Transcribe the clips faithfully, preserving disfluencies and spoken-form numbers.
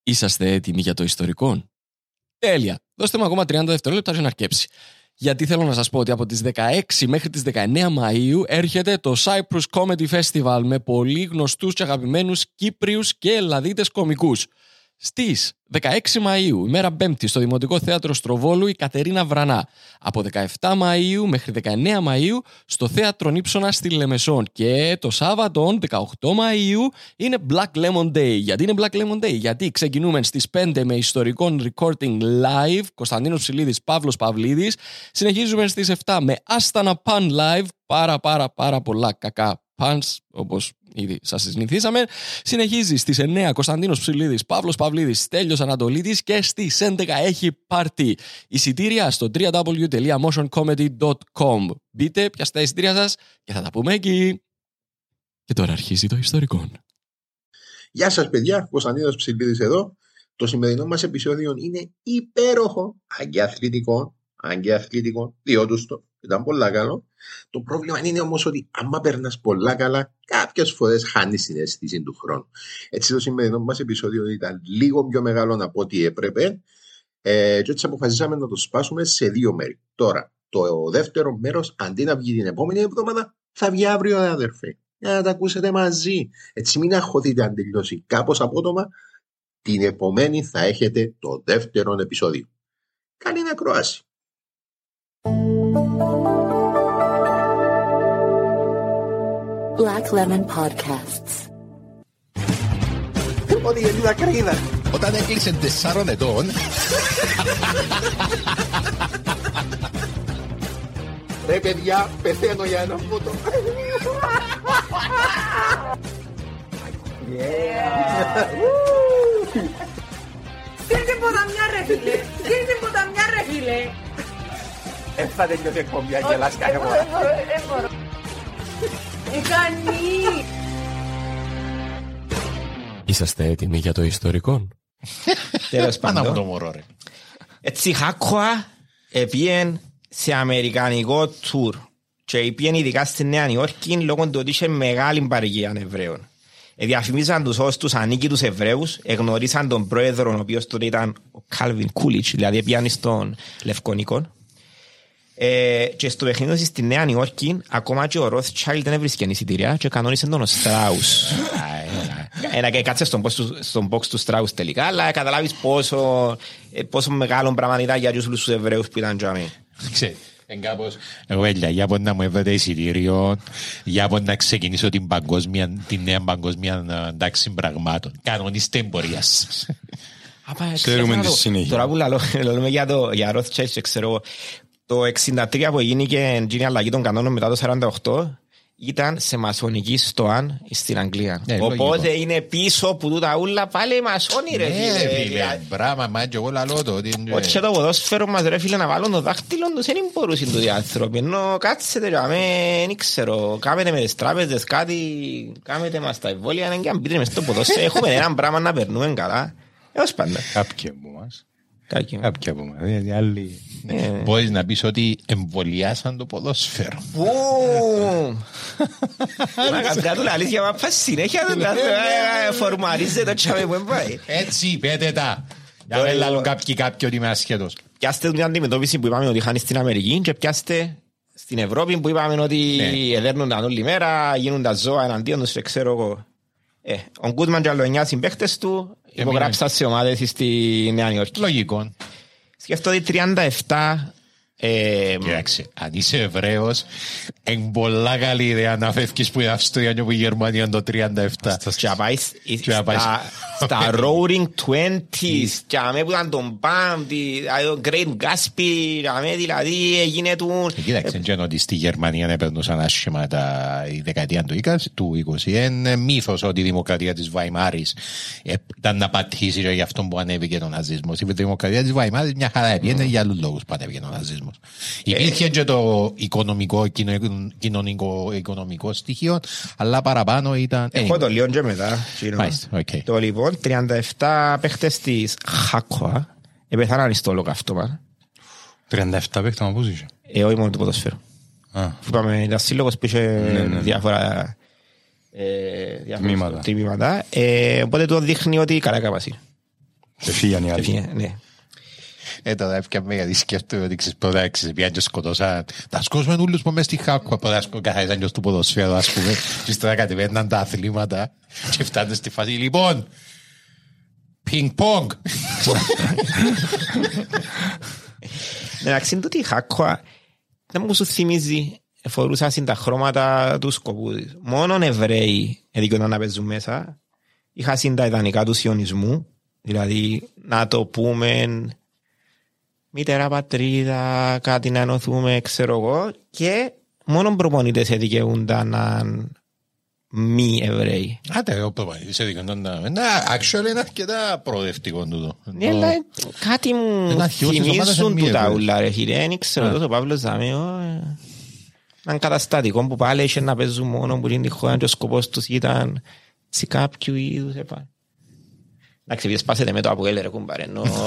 Είσαστε έτοιμοι για το ιστορικό? Τέλεια. Δώστε μου ακόμα τριάντα δευτερόλεπτα για να αρκέψει. Γιατί θέλω να σας πω ότι από τις δεκαέξι μέχρι τις δεκαεννέα Μαΐου έρχεται το Cyprus Comedy Festival με πολύ γνωστούς και αγαπημένους Κύπριους και Ελλαδίτες κομικούς. Στις δεκαέξι Μαΐου, ημέρα Πέμπτη, στο Δημοτικό Θέατρο Στροβόλου, η Κατερίνα Βρανά. Από δεκαεπτά Μαΐου μέχρι δεκαεννέα Μαΐου στο Θέατρο Νύψωνα στη Λεμεσόν. Και το Σάββατο, δεκαοκτώ Μαΐου, είναι Black Lemon Day. Γιατί είναι Black Lemon Day? Γιατί ξεκινούμε στις πέντε με ιστορικό recording live, Κωνσταντίνος Ψηλίδης, Παύλος Παυλίδης. Συνεχίζουμε στις επτά με Άστανα Pan live, πάρα πάρα πάρα πολλά κακά pans, όπως ήδη σας συνηθίσαμε. Συνεχίζει στις εννέα Κωνσταντίνος Ψηλίδης, Παύλος Παυλίδης, Στέλιος Ανατολίτης και στις έντεκα έχει πάρτι. Εισιτήρια στο double-u double-u double-u τελεία motion comedy τελεία com. Μπείτε, πιάστε τα εισιτήρια σας και θα τα πούμε εκεί. Και τώρα αρχίζει το ιστορικό. Γεια σας παιδιά, Κωνσταντίνος Ψηλίδης εδώ. Το σημερινό μας επεισόδιο είναι υπέροχο, αν και αθλητικό, αν και αθλητικό, διότι το ήταν πολλά καλό. Το πρόβλημα είναι όμως ότι άμα περνάς πολλά καλά, κάποιες φορές χάνεις την αίσθηση του χρόνου. Έτσι το σημερινό μας επεισόδιο ήταν λίγο πιο μεγάλο από ό,τι έπρεπε ε, και έτσι αποφασίσαμε να το σπάσουμε σε δύο μέρη. Τώρα, το δεύτερο μέρος, αντί να βγει την επόμενη εβδομάδα, θα βγει αύριο, αδερφέ. Για να τα ακούσετε μαζί. Έτσι μην αγχωθείτε αν τελειώσει κάπως απότομα. Την επομένη θα έχετε το δεύτερο επεισόδιο. Καλή ακρόαση. Black Lemon Podcasts. Ό,τι γιατί τα κρίδα. Όταν έκλεισε τεσσάρων ετών. Ρε παιδιά, πεθαίνω για ένα φούτο. Στείλτε ποταμιά ρε φίλε. Στείλτε ποταμιά ρε φίλε. Έφα τελειώσει εκπομπή, αγγελάς κάθε φορά. Δεν μπορώ. Ικανή. Είσαστε έτοιμοι για το ιστορικό? Τέλος Πάνω από το πάντων. μωρό ρε. Έτσι Χάκοα επίεν σε αμερικανικό τουρ και πήγαινε ειδικά στη Νέα Υόρκη λόγω του ότι είχε μεγάλη παροικία Εβραίων. Διαφημίζαν τους ως τους ανίκητους Εβραίους, εγνωρίσαν τον πρόεδρο, ο οποίος τότε ήταν ο Κάλβιν Κούλιτς, δηλαδή πήγαν στον Λευκονικό. Ε, και στο παιχνίδι στη Νέα Υόρκη, ακόμα και ο Rothschild δεν έβρισκε εισιτήρια και κανόνισε τον ο Στράους. Ένα και κάτσε στον box, του, στον box του Στράους τελικά, αλλά καταλάβεις πόσο, πόσο μεγάλο πράγμα ήταν για τους τους Εβραίους που ήταν τζαμί. Ξέρετε, εγκάπως, εγώ έλια, για πότε να μου έβρετε εισιτήριο, για πότε να ξεκινήσω την παγκόσμια, την νέα παγκόσμια τάξη πραγμάτων. Κανονίστε εμπορίας. Ξέρουμε τη συνέχεια. Τώρα που λέμε για το Rothschild, ξέρω, το εξήντα τρία που έγινε η αλλαγή των κανόνων μετά το σαράντα οκτώ ήταν σε μασονική στοάν στην Αγγλία. Ναι, οπότε λογικό. είναι πίσω που τούτα ούλα πάλι μασόνι ρε Ναι, φίλε. φίλε, μπράμα, μα και εγώ λαλώ το. Όχι και το ποδόσφαιρο μας ρε φίλε να βάλουν το δάχτυλο τους δεν μπορούσαν τούτοι άνθρωποι. Ενώ κάτσετε ρε, δεν ξέρω, κάμετε με τις τράπεζες κάτι, κάμετε μας τα εμβόλια και αν πείτε μες στο ποδόσφαιρο έχουμε έναν πράγμα να περνούμε καλά. Έως πάντα. Κάποιοι από εμάς. Κάποιοι. Κάποιοι από εμάς. Δηλαδή άλλοι... Μπορείς να πεις ότι εμβολιάσαν το ποδόσφαιρο. Πού! Μα κάποια του αλήθεια μα πας συνέχεια φορμαρίζεται το τσάμε που πάει. Έτσι, πέτε τα. Για να λάλλουν κάποιοι κάποιοι ότι είμαι ασχέτος. Πιάστε την αντιμετώπιση που είπαμε ότι είχαν στην Αμερική και πιάστε στην Ευρώπη που είπαμε ότι εδέρνονταν όλη μέρα, γίνουν τα ζώα εναντίον τους και ξέρω εγώ. Ο Γκούτμαν και άλλο εννιά συμπαίχτες του υπογράψαν σε ομάδες στη Νέα Υόρκη. Λογικό. Σκέφτομαι ότι τριάντα επτά... Κοιτάξτε, αν είσαι Εβραίος, είναι πολλά καλή ιδέα να φεύγεις που η Αυστρία και που η Γερμανία το τριάντα επτά. Και να πάει στα Roaring Twenties και να με που ήταν τον Μπαμ, τον Great Gatsby, να με δηλαδή έγινε του... Κοίταξε, και ότι στη Γερμανία έπαιρνουσαν άσχημα η δεκαετία του είκοσι. Είναι μύθος ότι η δημοκρατία της Βαϊμάρης ήταν να πατήσει για αυτό που ανέβηκε ο ναζισμός. Η δημοκρατία της Βαϊμάρης μια χαρά έπαιρνε για άλλους λόγους που ανέβηκε ο ναζισμός. Υπήρχε και το οικονομικό, κοινωνικό, οικονομικό στοιχείο, αλλά παραπάνω ήταν... Έχω το λίγο και μετά. Το λοιπόν, τριάντα επτά παίχτες της Χάκοα επεθάναν στο ολοκαύτωμα. τριάντα επτά παίχτες, μα πώς είσαι? Ε, όχι μόνο του ποδοσφαίρου. Είπαμε, ήταν σύλλογος που είχε διάφορα τμήματα. Οπότε το δείχνει ότι καλά κάπας είναι. Εφύγαν οι άλλοι. Έφυγε, ναι. Ε, τώρα έφυγαμε γιατί σκέφτομαι ότι ξέρεις πρώτα πιάνε και σκοτώσαν. Τα σκόσμεν ούλους που μες στη Χάκουα πρώτα καθαρίζαν και στο ποδοσφαίρο ας πούμε και ύστερα κατεβαίναν τα αθλήματα και φτάνουν στη φάση. Λοιπόν, πινκ-πονγκ. Εντάξει, τούτη η Χάκουα δεν μου σου θυμίζει, φορούσαν τα χρώματα του σκοπού της. Μόνον Εβραίοι εδικαιόταν να παίζουν μέσα. Είχαν τα ιδανικά του σιωνισμού, δηλαδή να το πούμε μητέρα πατρίδα, κάτι να ενωθούμε, ξέρω εγώ, και μόνο προπονητές εδικαιούνταν να μη Εβραίοι. Άτε, ο προπονητής εδικαιούνταν να... Actually είναι αρκετά προοδευτικό τούτο. Ναι, αλλά κάτι μου θυμίζουν του τα ούλα, ρε φίλε. Δεν ξέρω τόσο ο Παύλος Δαμέο. Έναν καταστατικό που πάλι είχε να παίζουν μόνο που είναι τη χώρα και ο σκοπός τους ήταν σε κάποιου είδους επάνω. Εντάξει, επειδή σπάσετε με το Αποέλ ρε κουμπάρε.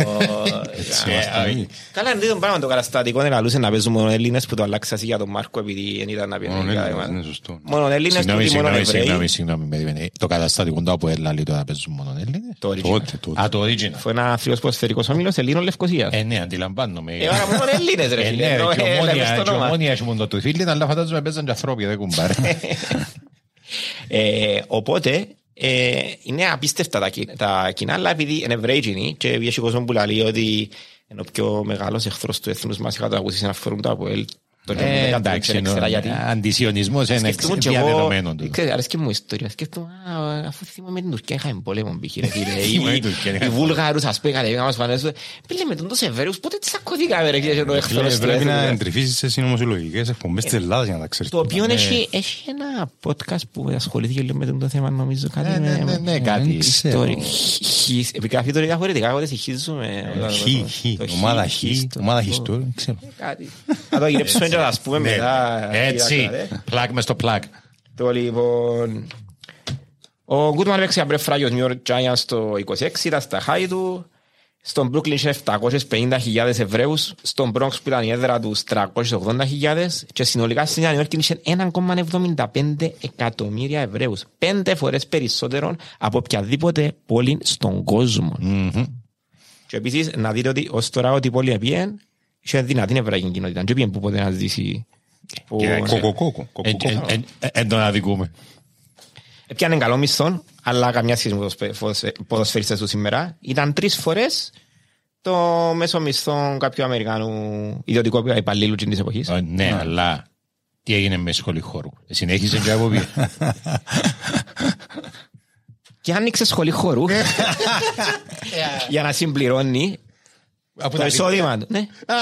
Καλά, είναι το πράγμα το καταστατικό, δεν λαλούσε να παίζουν μόνο Έλληνες που το αλλάξασαι για τον Μάρκο επειδή δεν ήταν να πει μόνο Έλληνες του ή μόνο Εβραίοι. Συγγνώμη, συγγνώμη, το καταστατικό του Αποέλ λαλεί το να παίζουν μόνο Έλληνες. Το original. Α, το original. Φue ένα θρύος ποδοσφαιρικός όμιλος Ελλήνων Λευκωσίας. Ε, ναι, αντιλαμβάνομαι. Ε, άρα μόνο Έλληνες ρε φίλε. Και ομόνια έχει μόνο το φίλοι, αλλά φαντάζομαι παίζαν και ανθρώποι, δεν κουμπάρε. Οπότε, Ε, είναι απίστευτα τα, τα κοινά, αλλά επειδή είναι Εβραίοι και έχει κόσμο που λέει ότι είναι ο πιο μεγάλος εχθρός του έθνους μας, είχα το ακούσει να φορούν το Αποέλ. Ε, εντάξει, αντισιονισμός είναι διαδεδομένο. Αρέσκει μου η ιστορία. Σκέφτομαι, αφού θυμάμαι την Τουρκία είχαμε πόλεμο μπήχη. Οι Βούλγαρους ας πούμε κατεβήκαν μας φανέσουν. Πήλε με τους Εβραίους, πότε τις ακωδίκαμε ρε και το εχθρός του. Πρέπει να εντρυφίσεις σε συνωμοσιολογικές εκπομπές της Ελλάδας για να τα ξέρεις. Το οποίο έχει ένα podcast που ασχολήθηκε λίγο με το θέμα, νομίζω κάτι με κάτι επικραφεί τώρα διαφορετικά, εγώ δεν συγχύζουμε. Ομάδα Χ, ομάδα Χιστόρ, ξέρω. Θα το γυρέψουμε και θα πούμε μετά. Έτσι, πλάκ μες στο πλάκ. Το λοιπόν... Ο Γκούτμαν παίξει για Μπρεφ Φράγιος New York Giants το είκοσι έξι, ήταν στα χάη του. Στον Brooklyn είχε επτακόσιες πενήντα χιλιάδες Εβραίους. Στον Bronx που ήταν η έδρα τους τριακόσιες ογδόντα χιλιάδες. Και συνολικά στην Νέα Υόρκη είχε ένα κόμμα εβδομήντα πέντε εκατομμύρια Εβραίους. Πέντε φορές περισσότερον από οποιαδήποτε πόλη στον κόσμο. Mm-hmm. Και επίσης να δείτε ότι ως τώρα ότι η πόλη επίεν είχε δυνατή εβραϊκή κοινότητα. Και πήγαινε που ποτέ να ζήσει... Κοκοκόκο. Εν τον αδικούμε. Έπιανε καλό μισθό, αλλά καμιά σχέση με τους ποδοσφαιριστές του σήμερα. Ήταν τρεις φορές το μέσο μισθό κάποιου Αμερικάνου ιδιωτικού υπαλλήλου της εποχής. Ναι, αλλά τι έγινε με σχολή χώρου. Συνέχισε και από πίσω. Και άνοιξε σχολή χώρου για να συμπληρώνει το εισόδημα του.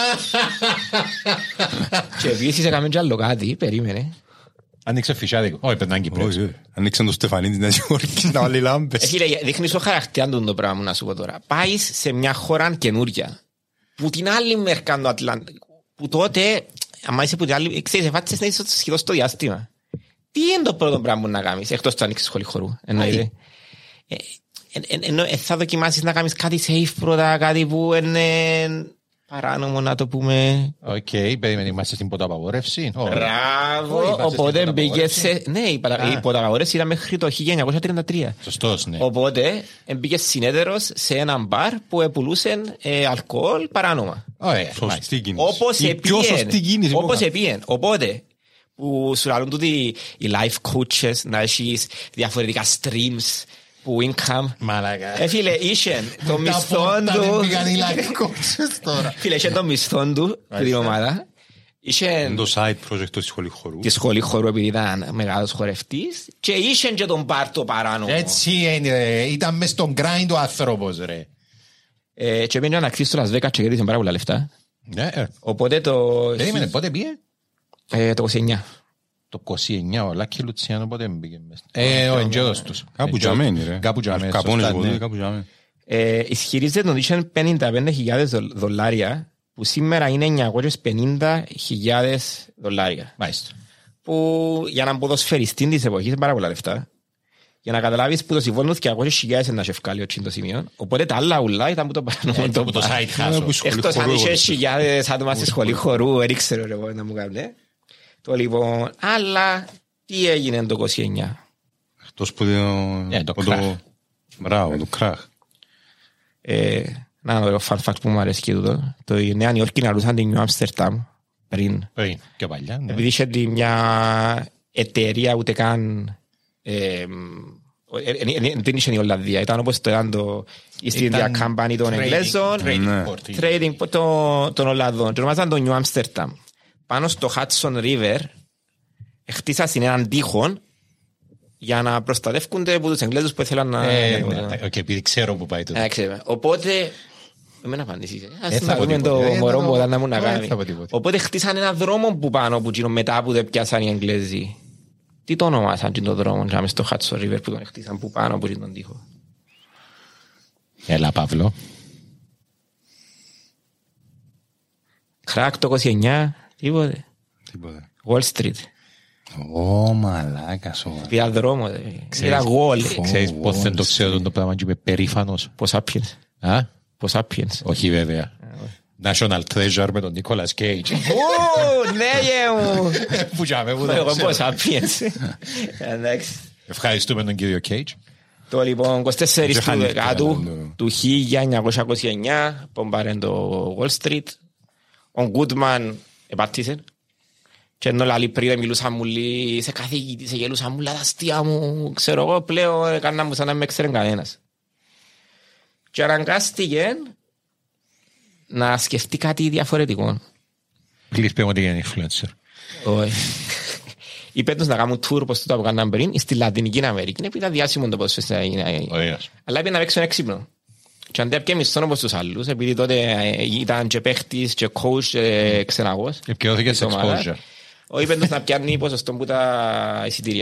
Και επίσης έκαμε και άλλο κάτι, περίμενε. Άνοιξε φυσιάδικο. Όχι, πρέπει να είναι Κυπρός. Ανοίξαν το Στεφανί της Νέας Υόρκης να βάλει λάμπες. Δείχνεις το χαρακτήρα του το πράγμα να σου πω τώρα. Πάεις σε μια χώρα καινούρια που την άλλη μερικά του Ατλαντικού που τότε, άμα είσαι που την άλλη, ξέρεις, εφάτησες να είσαι σχεδόν στο διάστημα. Τι είναι το πρώτο πράγμα που να κάνεις, εκτός το ανοίξεις σχολή χορού. Εννοείται. Ενώ θα δοκιμάσεις να κάνεις κάτι safe πρώτα, κάτι που είναι παράνομο να το πούμε. Οκ, περίμενε, είμαστε στην ποταπαγόρευση. Μπράβο, οπότε μπήκε σε... Ναι, η ποταπαγόρευση ήταν μέχρι το χίλια εννιακόσια τριάντα τρία. Σωστός, ναι. Οπότε μπήκε συνέτερος σε έναν μπαρ που επουλούσαν αλκοόλ παράνομα. Ωραία, σωστή κίνηση. Όπως επίεν. Οπότε που σου λαλούν τούτοι οι life coaches να έχεις διαφορετικά streams που income. Μαλάκα. Ε, φίλε, είχε το μισθόν του. Φίλε, είχε το μισθόν του την ομάδα. Είχε το side project της σχολή χορού. Τη σχολή χορού επειδή ήταν μεγάλος χορευτής. Και είχε και τον πάρτο παράνομο. Έτσι είναι, ήταν μες στον grind ο άνθρωπος, ρε. Και πήγαινε να κτίσει στο Las Vegas και κέρδισε πάρα πολλά λεφτά. Οπότε το... Περίμενε, πότε πήγε? Το είκοσι εννιά. Το είκοσι εννιά, ο Λάκη Λουτσιάνο πότε μπήκε μέσα. Ε, ο εντζέδος τους. Κάπου τζαμένει ρε. Κάπου τζαμένει. Κάπου τζαμένει. Ισχυρίζεται ότι είχαν πενήντα πέντε χιλιάδες δολάρια που σήμερα είναι εννιακόσιες πενήντα χιλιάδες δολάρια. Μάλιστα. Που για έναν ποδοσφαιριστή της εποχής είναι πάρα πολλά λεφτά. Για να καταλάβεις που το συμβόλαιο του διακόσιες χιλιάδες είναι ένα σεφκάλιο το σημείο. Οπότε τα άλλα ουλά ήταν που το παρανομούν το side hustle. Εκτός αν είχε χιλιάδες άτομα στη σχολή χορού, δεν ξέρω εγώ να μου κάνουν. Το λοιπόν, αλλά τι έγινε το είκοσι εννιά. Εκτός που το... το κράχ. Μπράβο, το κράχ. Ε, να δω fun fact που μου αρέσει και τούτο. Το η Νέα Νιόρκη να την Νιου Άμστερνταμ πριν. Πριν, πιο παλιά. Ναι. Επειδή είχε μια εταιρεία ούτε καν... Ε, δεν είχε η Ολλανδία, ήταν όπως το ήταν το East India Company των Εγγλέζων, trading των Ολλανδών, και ονομάζαν το New Amsterdam. Πάνω στο Hudson River χτίσασαν έναν τείχο για να προστατεύκονται από τους Εγγλέζους που ήθελαν να... Οκ, επειδή ξέρω που πάει το. Οπότε... Εμένα απαντήσεις. Ας να πούμε το μωρό μου όταν να μου να κάνει. Οπότε χτίσαν έναν δρόμο που πάνω που μετά που δεν πιάσαν οι Εγγλέζοι. Τι το ονομάσαν τον δρόμο για μες στο Hudson River που τον χτίσαν που πάνω από τον τοίχο. Έλα Παύλο. Κράκ το είκοσι εννιά, τίποτε. Τίποτε. Wall Street. Ω μαλάκα σοβαρά. Πια δρόμο. Πια Wall. Ξέρεις πώς δεν το ξέρω το πράγμα και είμαι περήφανος. Πώς Sapiens. Α? Πώς Sapiens. Όχι βέβαια. National Treasure με τον Nicolas Cage. Ω, ναι γε μου. Που τζάμε, που Εγώ δεν πώς ξέρω. Sapiens. Εντάξει. Ευχαριστούμε τον κύριο Cage. Το λοιπόν είκοσι τέσσερα του χάνει δεκάτου το- του χίλια εννιακόσια είκοσι εννιά πομπάρεν το Wall Street. Ο Goodman επάτησε. Και ενώ λαλή πριν μιλούσα μου λέει σε καθηγητή, σε γελούσα μου, λα τα αστεία μου, ξέρω εγώ πλέον έκανα μου σαν να με ξέρει κανένας. Και αναγκάστηκε να σκεφτεί κάτι διαφορετικό. Please πέμω ότι είναι influencer. Όχι. Είπε τους να κάνουν tour όπως τούτα που κάναν πριν στη Λατινική Αμερική. Είναι ήταν διάσημο το πώς είναι. Ωραίος. Αλλά είπε να παίξουν έξυπνο. Και αν δεν έπιε μισθόν όπως τους άλλους, επειδή τότε ήταν και παίχτης και coach και ξεναγός. Επικαιώθηκε σε exposure. Όχι, είπε τους να πιάνει ποσοστό που τα εισιτήρια.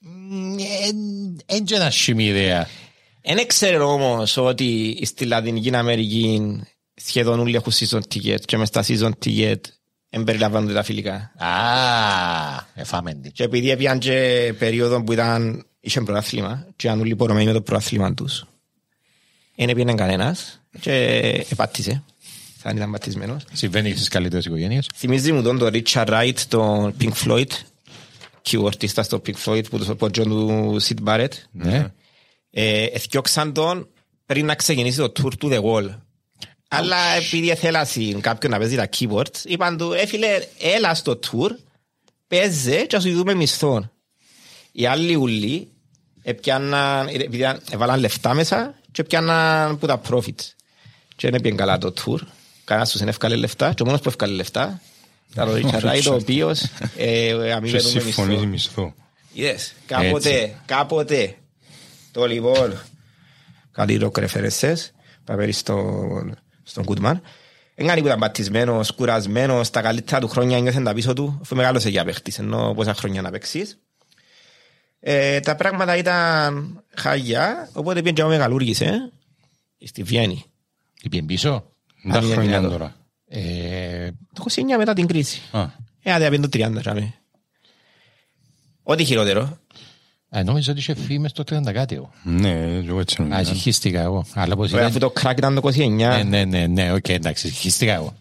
Έντια ένα σχημή ιδέα. Εν έξερε όμως ότι στη Λατινική Αμερική σχεδόν όλοι έχουν season ticket και μες στα season ticket εμπεριλαμβάνονται τα φιλικά. Α, εφάμεντη. Και επειδή έπιαν και περίοδο που ήταν, είχε πρωτάθλημα και ήταν όλοι πορωμένοι με το πρωτάθλημα τους, δεν έπιανε κανένας και επάτησε, σαν ήταν πατισμένος. Συμβαίνει στις καλύτερες οικογένειες. Θυμίζει μου τον το Richard Wright, τον Pink Floyd, κιουορτίστα στο Pink Floyd που τους οπότζον του Sid Barrett. Ναι. Ε, εθιώξαν τον πριν να ξεκινήσει το tour του The Wall. Αλλά επειδή εθέλασαν κάποιον να παίζει τα keyboards, είπαν του, ε φίλε, έλα στο tour, παίζε και ας σου δούμε μισθόν. Οι άλλοι ούλοι έπιαναν, επειδή έβαλαν λεφτά μέσα και έπιαναν που τα profits. Και δεν έπιαν καλά το tour, κανένας τους δεν έφκαλε λεφτά και ο μόνος που έφκαλε λεφτά ήταν ο Richard Wright, ο οποίος Και αμοιβαίνουμε συμφωνίζει μισθό. μισθό. Yes, κάποτε, κάποτε. Το λοιπόν, καλή ροκ ρεφερεσές, παπέρι στον, στον Goodman. Έγκανε που ήταν πατισμένος, κουρασμένος, τα καλύτερα του χρόνια νιώθεν τα πίσω του, αφού μεγάλωσε για παίχτης, ενώ πόσα χρόνια να παίξεις. Ε, τα πράγματα ήταν χαγιά, οπότε πήγαινε και ο μεγαλούργησε, στη Βιέννη. Τι πιέν πίσω. Τα είναι χρόνια δυνατό. τώρα. Ε, Το είκοσι εννιά μετά την κρίση. Α, Ε, άντε απέντε το τριάντα, τσάμε. Ό,τι χειρότερο. α, νόμιζα ότι είχε φύγει μες το τριάντα κάτι εγώ. ναι, εγώ έτσι Α, νομίζω. συγχύστηκα εγώ. Αλλά πως Βέβαια, αφού ήταν... το crack ήταν το είκοσι εννιά. Ναι, ναι, ναι, ναι, οκ, εντάξει, συγχύστηκα εγώ.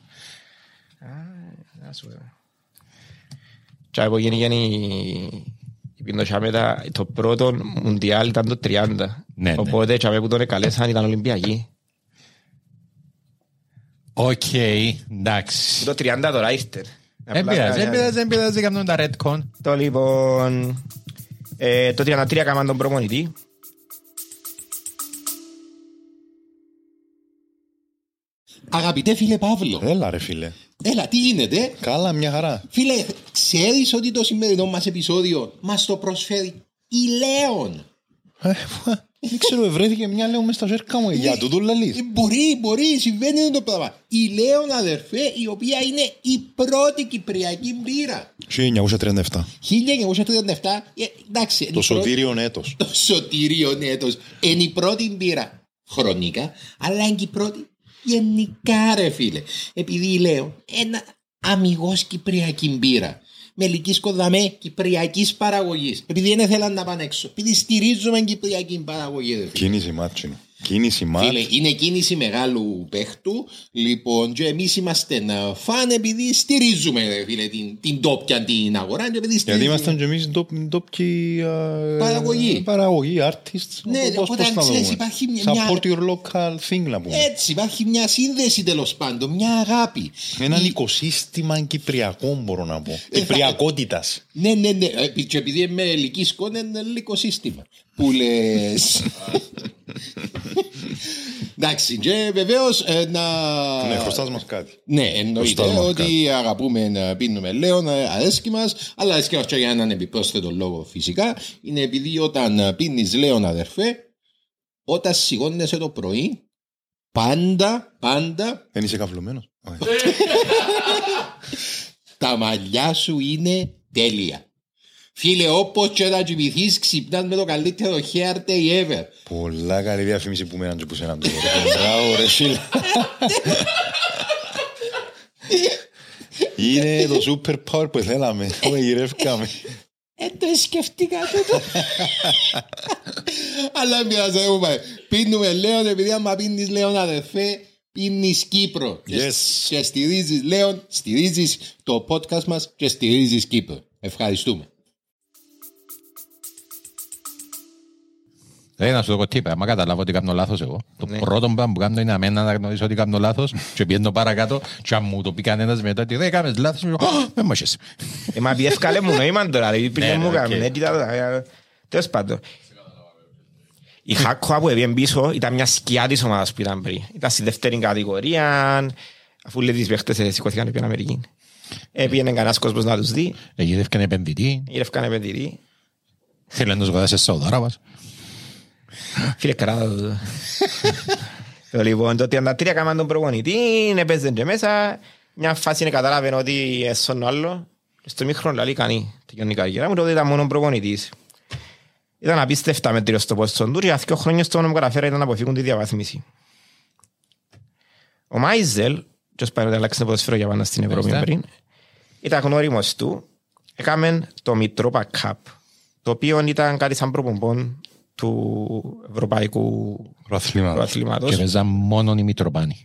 Και από γενικένει το πρώτο μουντιάλ ήταν το τριάντα. Ναι, ναι. Οπότε και που τον εκαλέσαν ήταν Ολυμπιακοί. Οκ, εντάξει. Το τριάντα τώρα ήρθε. Δεν πειράζει, δεν πειράζει, δεν πειράζει, κάνουμε τα Redcon. Το λοιπόν... ε, Το τριάντα τρία έκαναν τον προπονητή. Αγαπητέ φίλε Παύλο, Έλα ρε φίλε. έλα τι γίνεται. Καλά, μια χαρά. Φίλε, ξέρεις ότι το σημερινό μας επεισόδιο μας το προσφέρει η Λέων. Ε, Δεν ξέρω, ευρέθηκε μια λέω μες στα ζέρκα μου. Για τούτο λαλείς. Ε, Μπορεί, μπορεί, συμβαίνει αυτό το πράγμα. Η Λέων αδερφέ, η οποία είναι η πρώτη κυπριακή μπύρα. χίλια εννιακόσια τριάντα επτά. χίλια εννιακόσια τριάντα επτά, ε, εντάξει. είναι Το η πρώτη- σωτήριον έτος. Το σωτήριο έτος. Είναι η πρώτη μπύρα χρονικά, αλλά είναι και η πρώτη γενικά ρε φίλε. Επειδή λέω ένα αμιγώς κυπριακή μπύρα. Με ελκύσκω δαμέ κυπριακής παραγωγής. Επειδή δεν θέλαν να πάνε έξω. Επειδή στηρίζουμε κυπριακή παραγωγή. Ρε φίλε. Κίνηση μάτσινο. Κίνηση ματ. Φίλε, είναι κίνηση μεγάλου παίχτου. Λοιπόν, και εμείς είμαστε φαν επειδή στηρίζουμε ρε, φίλε, την, την τόπια την αγορά. Και επειδή Γιατί ήμασταν και εμείς ντόπιοι παραγωγή. Παραγωγή, artists. Ναι, πώς, οπότε πώς να ξέρεις, δούμε. υπάρχει μια... Support your local thing να πούμε. Έτσι, υπάρχει μια σύνδεση τέλος πάντων, μια αγάπη. Έναν Η... οικοσύστημα κυπριακό μπορώ να πω. Ε, Κυπριακότητας. Ναι, ναι, ναι. Και επειδή είμαι ελική σκόνη, είναι ελληνικό σύστημα. Που λες... Εντάξει, και βεβαίως να... Ναι, χρωστάς μας κάτι. Ναι, εννοείται ότι αγαπούμε να πίνουμε λέον, αρέσκει μας, αλλά αρέσκει μας και για έναν επιπρόσθετο λόγο φυσικά. Είναι επειδή όταν πίνεις λέον, αδερφέ, όταν σηκώνεσαι το πρωί, πάντα, πάντα... Δεν είσαι καυλωμένος. Τα μαλλιά σου είναι τέλεια. Φίλε, όπως και να κοιμηθείς, ξυπνάς με το καλύτερο hair day ever. Πολλά καλή διαφήμιση που μέναν και που σέναν τώρα. Μπράβο ρε φίλε. Είναι το super power που θέλαμε. Το γυρεύκαμε. Ε, το σκεφτήκα τούτο. Αλλά μοιάζει, πίνουμε Λέον, επειδή άμα πίνεις Λέον αδερφέ, πίνεις Κύπρο. Yes. Και στηρίζεις Λέον, στηρίζεις το podcast μας και στηρίζεις Κύπρο. Ευχαριστούμε. Δεν να σου το τύπα, άμα καταλάβω ότι κάνω λάθος εγώ. Το Ναι. πρώτο πράγμα που κάνω είναι αμένα να αναγνωρίσω ότι κάνω λάθος και πιένω παρακάτω και αν μου το πει κανένας μετά ότι δεν έκαμες λάθος, με μάχεσαι. Ε, μα πιεύκαλε μου νόημα τώρα, δηλαδή πριν Ναι, μου οκ. κάνουν, έτσι τα... Τέλος πάντων. Η Χάκοα που έβγαινε πίσω ήταν μια σκιά της ομάδας που ήταν πριν. Ήταν στη δεύτερη κατηγορία, αφού λέει τις παίχτες σηκώθηκαν επί Αμερική. Έπιενε κανένας κόσμος να τους δει, Γυρεύκαν επενδυτή, γυρεύκαν επενδυτή. θέλουν να τους γοδάσεις σε Σαουδάραβας. Φίλε κράτα το. Το λοιπόν, το τριάντα τρία κάμαν τον προπονητή, έπαιζαν και μέσα. Μια φάση είναι καταλάβαινε ότι έσον ο άλλο. Στο μήχρονο λαλεί κανεί την καριέρα μου, τότε ήταν μόνο προπονητής. Ήταν απίστευτα μετριος στο πόστον του και αυτοί χρόνια στο όνομα καταφέρα ήταν να αποφύγουν τη διαβάθμιση. Ο Μάιζελ, και ως πάει να αλλάξει το ποδοσφαίρο για πάντα στην Ευρώπη πριν, ήταν γνώριμος του, έκαμε το Μητρόπα Cup, το οποίο ήταν κάτι σαν προπομπόν του ευρωπαϊκού προαθλήματος. Και παίζαν μόνο οι Μητροπάνοι.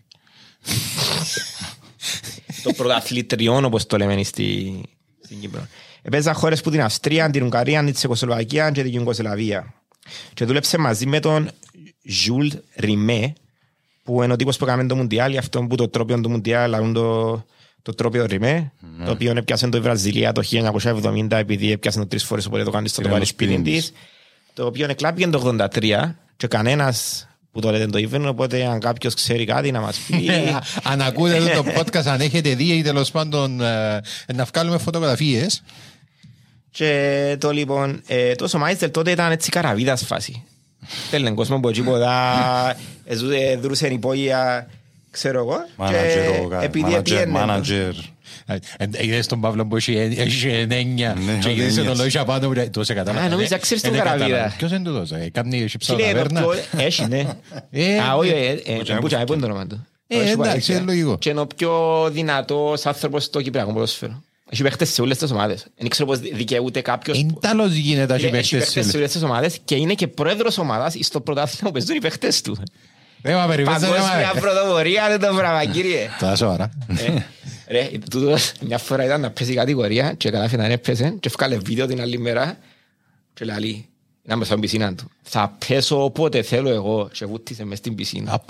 Το πρωταθλητριόν, όπως το λέμε στη, στην Κύπρο. Παίζαν χώρες που την Αυστρία, την Ουγγαρία, την Τσεκοσλοβακία και την Ιουγκοσλαβία. Και δούλεψε μαζί με τον Ζουλ Ριμέ, που είναι ο τύπος που έκαμε το Μουντιάλ, αυτό που το τρόπιο του Μουντιάλ, λαούν το, το τρόπιο Ριμέ, mm. το οποίο έπιασε το Βραζιλία το χίλια εννιακόσια εβδομήντα, επειδή έπιασε το τρεις φορές, οπότε το κάνει στο το πάρει σπίτι της. Το οποίο εκλάπηκε το ογδόντα τρία και κανένας που το λέτε το even, οπότε αν κάποιος ξέρει κάτι να μας πει. Αν ακούτε το podcast, αν έχετε δει ή τέλος πάντων να βγάλουμε φωτογραφίες. Και το λοιπόν, ε, τόσο Μάιζελ τότε ήταν έτσι καραβίδας φάση. Θέλουν κόσμο που έτσι ποτά, δρούσαν υπόγεια, ξέρω εγώ. Μάνατζερ, μάνατζερ. Είδες τον Παύλο που έχει εννιά και είδες το λόγια πάνω μου, το σε κατάλαβα. Α, νομίζω ξέρεις τον καραβίδα. Ποιος είναι τούτος, κάνει χυψά Φίλε, ταβέρνα. έχει, ναι. Α, όχι, πού είναι το όνομα του. Εντάξει, είναι λογικό. Και είναι ο πιο δυνατός άνθρωπος στο κυπριακό ποδόσφαιρο. Έχει παίχτες σε όλες τις ομάδες. Δεν ξέρω πώς δικαιούται κάποιος. Είναι τέλος γίνεται έχει Έχει παίχτες παίχτες σε όλες τις ομάδες και είναι και πρόεδρος ομάδας στο πρωτάθλημα που παίζουν οι παίχτες του. Παγκόσμια πρωτοβορία είναι το πράγμα, κύριε. Τα σοβαρά. Ρε, τούτος μια φορά ήταν να πέσει κατηγορία και κατάφερε να έπαιζε και έφκαλε βίντεο την άλλη μέρα και λέει, να είμαι στην πισίνα του. Θα πέσω όποτε θέλω εγώ και βούτησε μες στην πισίνα. Από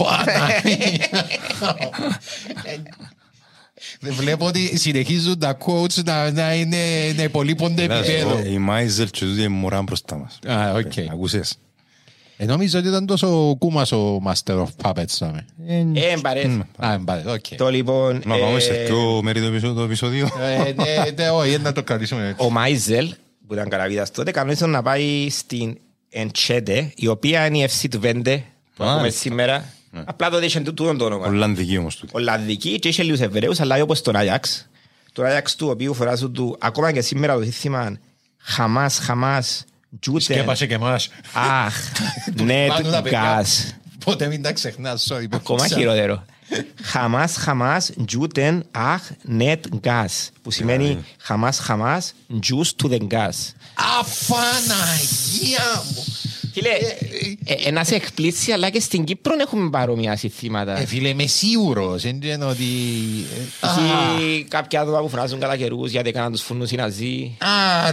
δεν βλέπω ότι συνεχίζουν τα quotes να είναι υπολείπονται επίπεδο. Η Μάιζελ και τούτοι είναι μωρά μπροστά μας. Α, οκ. Ακούσες. Νομίζω ότι ήταν τόσο κούμας ο Master of Puppets. Ε, εμπαρέθ. Α, εμπαρέθ, οκ. Το λοιπόν... Να πάμε σε ποιο μέρη το επεισόδιο. Όχι, να το κρατήσουμε έτσι. Ο Μάιζελ, που ήταν καραβίδας τότε, κανόνισε να πάει στην Εντσέντε, η οποία είναι η εφ σι του Βέντε, που ακούμε σήμερα. Απλά τότε είχε τούτον το όνομα. Ολλανδική όμως τούτη. Ολλανδική και είχε λίγους Εβραίους, αλλά όπως τον Άγιαξ. Τον Άγιαξ του οποίου φοράζουν του, ακόμα και σήμερα το σύστημα Χαμάς, Χαμάς, Τζούτεν. Σκέπασε και εμάς. Αχ, νετ γκάς. Ποτέ μην τα ξεχνάς, sorry. Ακόμα χειρότερο. Χαμάς, Χαμάς, Τζούτεν, αχ, νετ γκάς. Που σημαίνει Χαμάς, Χαμάς, Τζούς του δεν γκάς. Αφαναγία μου. Φίλε, Ένα σε εκπλήσει, αλλά και στην Κύπρο έχουμε παρόμοια συστήματα. Ε, φίλε, είμαι σίγουρος. Είναι ότι... Έχει κάποια άτομα που φράζουν κατά καιρούς γιατί έκαναν τους φούρνους οι Ναζί. Α,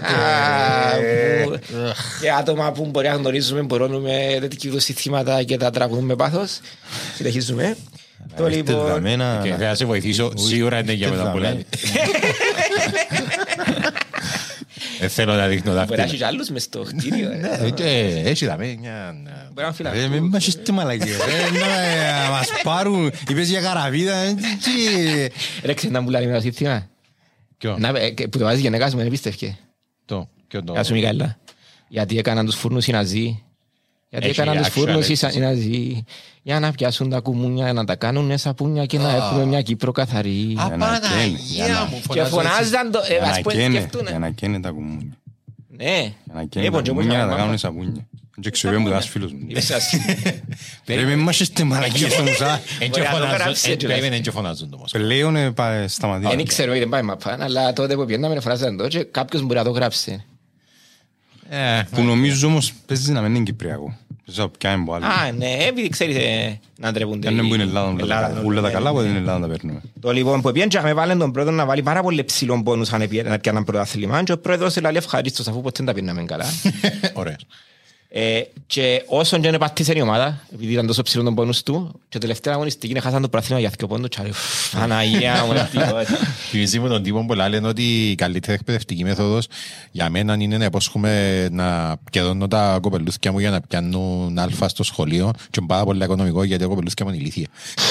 Και άτομα που μπορεί να γνωρίζουμε, μπορούμε τέτοιου είδους συστήματα και τα τραγουδούμε με πάθος. Συνεχίζουμε. Το λοιπόν... Και θα σε βοηθήσω, σίγουρα είναι για μετά πολλά. Δεν θέλω να δείχνω Μπορεί να δάχτυλα. έχει και άλλους μες στο κτίριο. Έχει δάμε μια... Μπορεί να Ρε, φυλαχτούν. μην μας είστε μαλακίες. Ρε, να μας πάρουν. Είπες για καραβίδα. Ρε, ξέρεις να μου λέει με το σύστημα. Ποιο? Να, ε, που το βάζεις γενικά σου με πίστευκε. Το, ποιο το... Γεια σου Μικαέλα. Γιατί έκαναν τους φούρνους οι Ναζί. Γιατί Έχει έκαναν τους actual φούρνους οι έτσι. Σα- οι Ναζί. Για να πιάσουν τα κουμούνια, να τα κάνουν σαπούνια και να έχουμε μια Κύπρο καθαρή. Απαναγία μου, Και φωνάζαν το... ε, ας πω, Για να σκεφτούνε. καίνε τα κουμούνια. Ναι. Για να καίνε Λοιπόν, τα και κουμούνια να πώς τα να κάνουν πάμε. σαπούνια. Δεν ξέρω που ένας φίλος μου. Είπες ας- Ρε, μην μας είστε μαλακίες στο μουσά. Μπορεί να το γράψει έτσι, Περίμενε και φωνάζουν το όμως. Πλέον ε, πάει σταματήσει. Δεν ξέρω, δεν πάει μαπάν, αλλά τότε που πιέναμε φράζαν το και κάποιος μπορεί να το γράψει. Που νομίζω όμως παίζει να μην είναι Κυπριακό. Δεν ξέρω ποια είναι που άλλο. Α, ναι, επειδή ξέρεις ε, να ντρέπονται. Δεν είναι οι- που είναι Ελλάδα. Ελλάδα, Ούλα τα ναι. καλά που δεν είναι Ελλάδα τα παίρνουμε. Το λοιπόν που πιένε με βάλουν τον πρόεδρο να βάλει πάρα πολύ ψηλό πόνους αν έπιε- να πιάναν πρωτάθλημα και ο πρόεδρος λέει ευχαρίστως αφού ποτέ δεν τα πιέναμε καλά. Ωραία. Ε, και όσον και πατήσε η ομάδα, επειδή ήταν τόσο ψηλό τον πόνους του, και τελευταία αγωνιστική χάσαν το πρωτάθλημα για δύο πόντους και λέει, «Φ, Παναγία μου, είναι τίποτα». Θυμίζει μου τον τύπο που λένε ότι η καλύτερη εκπαιδευτική μέθοδος για μένα είναι να υπόσχομαι να πιεδώνω τα κοπελούθια μου για να πιάνουν αλφα στο σχολείο και είναι πάρα πολύ οικονομικό γιατί τα κοπελούθια μου είναι ηλίθια.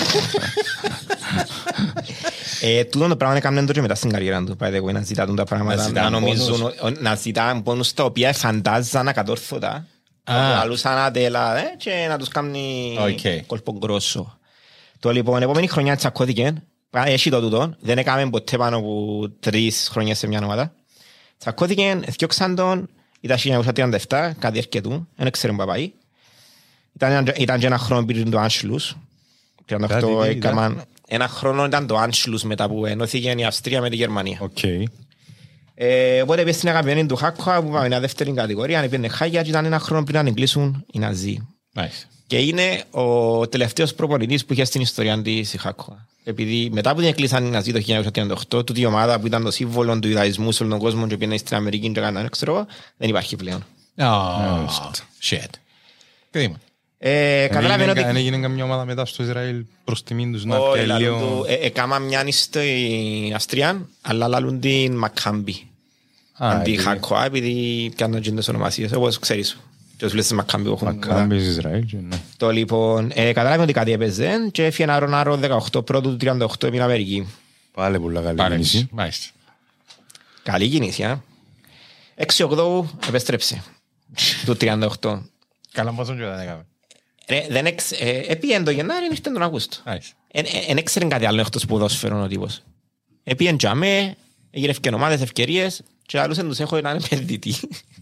Ε, τούτο το πράγμα έκαναν το και μετά στην καριέρα του, by the way, να ζητούν τα Να πράγματα, ζητάνε να νομίζουν, πόνους. ο- να ζητάνε πόνους τα οποία φαντάζαν ακατόρθωτα, Α. να λαλούσαν ατέλα ε, και να τους κάνει Οκ. κόλπο γκρόσο. Το λοιπόν, επόμενη χρονιά τσακώθηκε, έχει το τούτο, δεν έκαμε ποτέ πάνω από τρεις χρονιές σε μια ομάδα. Τσακώθηκε, εθιώξαν τον, ήταν χίλια εννιακόσια τριάντα επτά, κάτι αρκετού, δεν ξέρουν που πάει. Ήταν, ήταν και ένα χρόνο πριν το Anschluss. τριάντα οκτώ Κάτι, τι έκαναν, ένα χρόνο ήταν το Anschluss μετά που ενώθηκε η Αυστρία με τη Γερμανία. Οκ. Ε, οπότε πήγε στην αγαπημένη του Χάκουα που πάμε μια δεύτερη κατηγορία, πήγαινε Χάγια και ήταν ένα χρόνο πριν να την κλείσουν οι Ναζί. Nice. Και είναι ο τελευταίος προπονητής που είχε στην ιστορία της η Χάκουα. Επειδή μετά που την κλείσαν οι Ναζί το χίλια εννιακόσια τριάντα οκτώ, τούτη η ομάδα που ήταν το σύμβολο του Ιουδαϊσμού σε όλον τον κόσμο και πήγαινε στην Αμερική και έκαναν, ξέρω, δεν υπάρχει πλέον. Oh, shit. Κρίμα. Ε, Καταλάβαινε ότι... Δεν έγινε καμιά ομάδα μετά στο Ισραήλ προς τιμήν τους να Όχι, πιάει λαλούν λίγο... του, ε, έκανα μια στην Αυστρία, αλλά λαλούν την Μακάμπι. Αντί Χάκουα, επειδή πιάνουν και τις ονομασίες, όπως ξέρεις. Και τους λες της Μακάμπι που έχουν... Μακάμπης Ισραήλ. και ναι. Το λοιπόν, ε, καταλάβαινε ότι κάτι έπαιζε και έφυγε ένα Ρονάρο δεκαοκτώ πρώτου του τριάντα οκτώ επί Αμερική. Πάλι πολλά καλή Πάρε κίνηση. εσύ. Μάλιστα. Καλή κίνηση, α. έξι οκτώ επέστρεψε του τριάντα οκτώ. Καλά πόσο και δεν έκαμε. Ρε, δεν εξ, ε, επήγαινε το Γενάρη, ήρθε τον Αύγουστο. Μάλιστα. Δεν έξερε κάτι άλλο εκτός ποδόσφαιρο ο τύπος. Επήγαινε τζαμέ, έγιρευκε ομάδες ευκαιρίες και άλλους τους έχω έναν επενδυτή.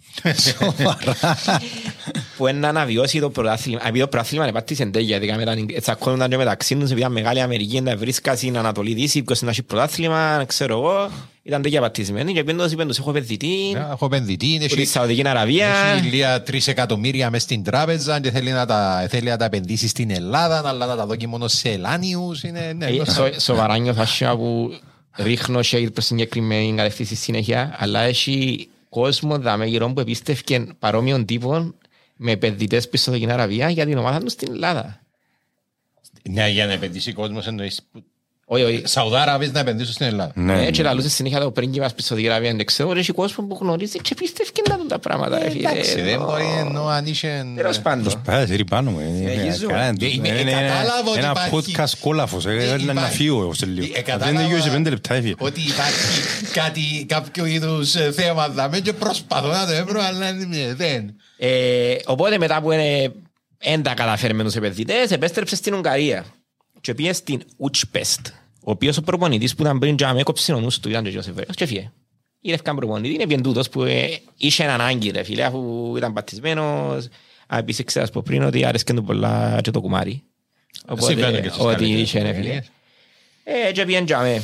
Που είναι να αναβιώσει το πρωτάθλημα. Επειδή το πρωτάθλημα είναι πάτησε εντέγια, γιατί τσακώνονταν και μεταξύ τους, επειδή Μεγάλη Αμερική να βρίσκα στην Ανατολή Δύση, ποιος να έχει πρωτάθλημα, ξέρω εγώ, ήταν τέτοια πατησμένοι και πέντως είπαν τους έχω επενδυτή, Έχω επενδυτή, που τη έχει Σαουδική Αραβία. έχει λίγα τρεις εκατομμύρια μες στην τράπεζα και θέλει να τα, θέλει να τα επενδύσει στην Ελλάδα, αλλά να τα δώσει μόνο σε ελάνιους. Είναι, ναι, Ε, γνωστά. σο- Σοβαρά νιώθω άσχημα που ρίχνω shade προς συγκεκριμένη κατεύθυνση συνέχεια, αλλά έχει κόσμο δάμε γύρω που επίστευκε παρόμοιων τύπων με επενδυτές πίσω στην Αραβία για την ομάδα του στην Ελλάδα. Ναι, για να επενδύσει κόσμος εννοείς Όχι, όχι. Σαουδάραβες να επενδύσουν στην Ελλάδα. Ναι, Έτσι λαλούσε συνέχεια το πρίγκιπα πίσω στην Αραβία, δεν ξέρω, έχει κόσμο που γνωρίζει και πίστευκε να δουν τα πράγματα. ρε φίλε. Εντάξει, δεν μπορεί ενώ αν είσαι... Τέλος πάντων. Πάει, σύρει πάνω μου. ε, Συνεχίζουμε. ε, καλά, Ε, είναι- είναι- ε, είναι ένα- κατάλαβα ότι Ένα υπάρχει- podcast κόλαφος. ε, Ε, Να υπάρχει- φύγω εγώ σε λίγο. Ε, Αν κατάλαβα δεν τελειώσει πέντε λεπτά έφυγε. Ότι υπάρχει κάτι, κάποιο είδους ε, θέμα δάμε και προσπαθώ να το έβρω, αλλά ε, δεν. Ε, οπότε μετά που είναι δεν τα καταφέρει με τους επενδυτές, επέστρεψε στην Ουγγαρία και πήγε στην Ουτσπεστ, ο οποίος ο προπονητής που ήταν πριν και έκοψε ο νους του, ήταν και ο Σεβέρος και φύγε. Ήρευκαν προπονητή, είναι πιεν τούτος που ε, είχε έναν άγκη ρε φίλε, αφού ήταν πατισμένος. Α, επίσης ξέρεις από πριν ότι άρεσκε του πολλά και το κουμάρι. Συμβαίνουν και στις ότι καλύτερες είχε ρε φίλε. οικογένειες. Ε, και πήγαινε τζάμε.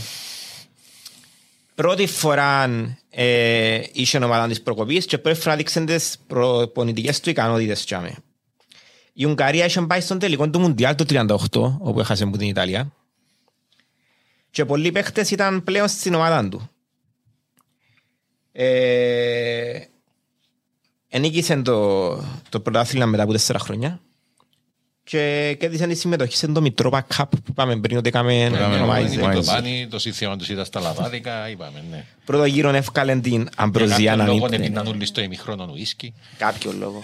Πρώτη φορά ε, είχε ομάδα της προκοπής και πρώτη φορά δείξαν τις προπονητικές του ικανότητες τζάμε. Η Ουγγαρία είχε πάει στον τελικό του Μουντιάλ το τριάντα οκτώ, όπου έχασε από την Ιταλία. Και πολλοί παίχτες ήταν πλέον στην ομάδα του. Ε, ενίκησε το, το πρωτάθλημα μετά από τέσσερα χρόνια και κέρδισαν τη συμμετοχή σε το Μητρόπα Cup που είπαμε πριν ότι έκαμε το πάνι, το σύστημα τους ήταν στα λαδάδικα, είπαμε, ναι. Πρώτο γύρο έφκαλαν την Αμπροζιάνα. Για κάποιον λόγο έπιναν όλοι στο ημιχρόνο ουίσκι. Κάποιο λόγο.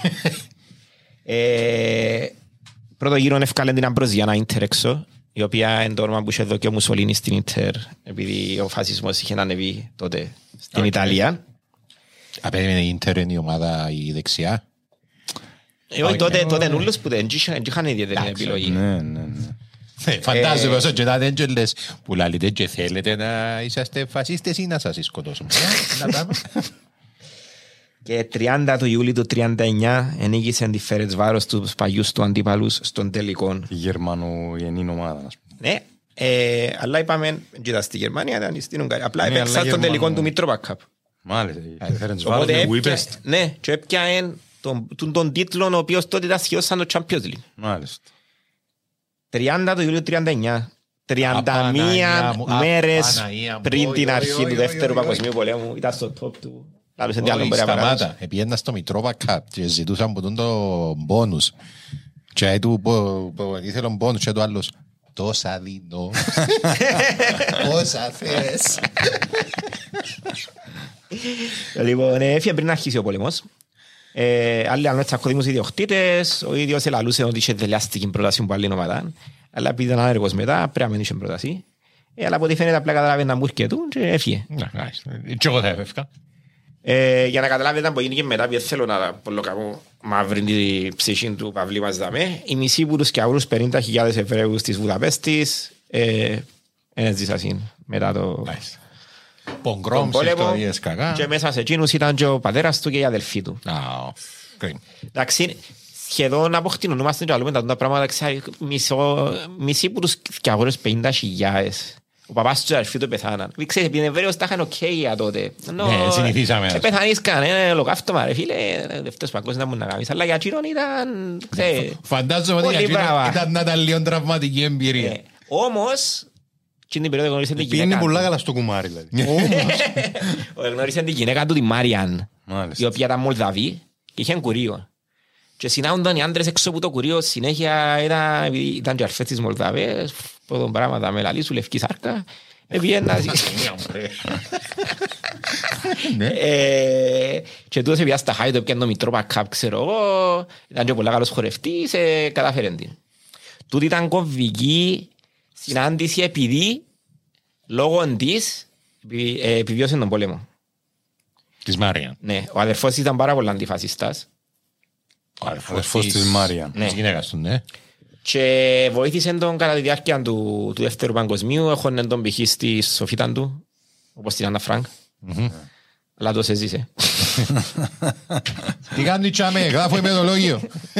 ε, πρώτο γύρο έφκαλαν την Αμπροζιάνα Ίντερ έξω, η οποία είναι το όνομα που είχε εδώ και ο Μουσολίνη στην Ίντερ, επειδή ο φασισμός είχε ανεβεί τότε στην okay. Ιταλία. Απέμενε η Ίντερ είναι η ομάδα η δεξιά. Όχι, τότε νουλούς που δεν είχαν ιδιαίτερη επιλογή. Ναι, ναι, ναι. Φαντάζομαι όσο και να δεν και λες που λαλείτε και θέλετε να είσαστε φασίστες ή να σας σκοτώσουν. Και τριάντα του Ιούλη του τριάντα εννιά ενίκησαν τη Φερετσβάρος τους παλιούς του αντίπαλους στον τελικό. Η Γερμανογενή ομάδα. Ναι, αλλά είπαμε, κοίτα στη Γερμανία, ήταν στην Ουγγαρία. Απλά έπαιξαν στον τελικό του Μήτροπα Cup. Μάλιστα, η Φερετσβάρος είναι Βουίπεστ. Ναι, και έπιαν τον τίτλο ο οποίος τότε ήταν σχεδόν σαν το Champions League. Μάλιστα. τριάντα του Ιουλίου τριάντα εννιά. τριάντα μία μέρες πριν την αρχή του Δεύτερου Παγκοσμίου Πολέμου. Ήταν στο top του. Όχι, σταμάτα. Επιέναν στο Μητρόπα Cup και ζητούσαν από τον το μπόνους. Και ήθελε ο μπόνους και το άλλος. Τόσα δίνω. Πόσα θες. Λοιπόν, έφυγε πριν να αρχίσει ο πόλεμος. Ε, άλλοι αν τσακωδήμους ιδιοκτήτες, ο ίδιος ελαλούσε ότι είχε δελιάστηκε πρόταση που άλλη ομάδα, αλλά επειδή ήταν άνεργος μετά πρέπει να μην είχε πρόταση. Ε, αλλά από ό,τι φαίνεται απλά καταλάβει να μπουρκε του και έφυγε. Και εγώ θα έφευκα. Ε, για να καταλάβετε που γίνει και μετά, γιατί θέλω να πολλοκαμώ μαύρη την ψυχή του Παυλή μας δαμε, οι μισοί που τους καύρους πενήντα χιλιάδες Εβραίους της Βουδαπέστης ε, ένεζησαν μετά το... Πογκρόμ, ιστορίες κακά. Και μέσα σε εκείνους ήταν και ο πατέρας του και η αδελφή του. Εντάξει, σχεδόν αποκτηνωνούμαστε και αλλούμε τα πράγματα, μισή που τους καύρους πενήντα χιλιάδες. Ο παπάς του και η αδελφή του πεθάναν. Ξέρεις, επειδή Εβραίος τα είχαν οκ για τότε. Ναι, συνηθίσαμε. Πεθανείς κανένα ολοκαύτωμα ρε φίλε, δεύτερος παγκόσμιος να μου να κάνεις, αλλά για εκείνον ήταν, ξέρεις, φαντάζομαι ότι για εκείνον ήταν να ήταν λίγο τραυματική εμπειρία. Όμως, την περίοδο γνώρισαν την γυναίκα. Πήγαινε πολλά καλά στο κουμάρι, δηλαδή. Γνώρισαν την γυναίκα του, τη Μάριαν, η οποία ήταν Μολδαβή και είχε κουρίο. Και συνάουνταν οι άντρες έξω από το κουρίο, συνέχεια ήταν και αρφές της Μολδαβές, πρώτον πράγματα με λαλί σου, λευκή σάρκα, έπιένα. Και τούτος έπια στα χάη, το έπιαν το Μητρόπα Καπ, ξέρω εγώ, ήταν και πολλά καλός χορευτής, κατάφεραν την. Τούτη ήταν κομβική συνάντηση επειδή λόγω της επιβιώσε τον πόλεμο. Της Μάριαν. Ναι, ο αδερφός ήταν πάρα πολύ αντιφασιστάς. Ο αδερφός της Μάριαν. Της γυναίκας του, ναι. Και βοήθησε τον κατά τη διάρκεια του, του Δεύτερου Παγκοσμίου, έχωνε τον π.χ. στη σοφίτα του, όπως την Άννα Φρανκ. Mm-hmm. Αλλά το σε ζήσε. Τι κάνει τσάμε, γράφω ημερολόγιο.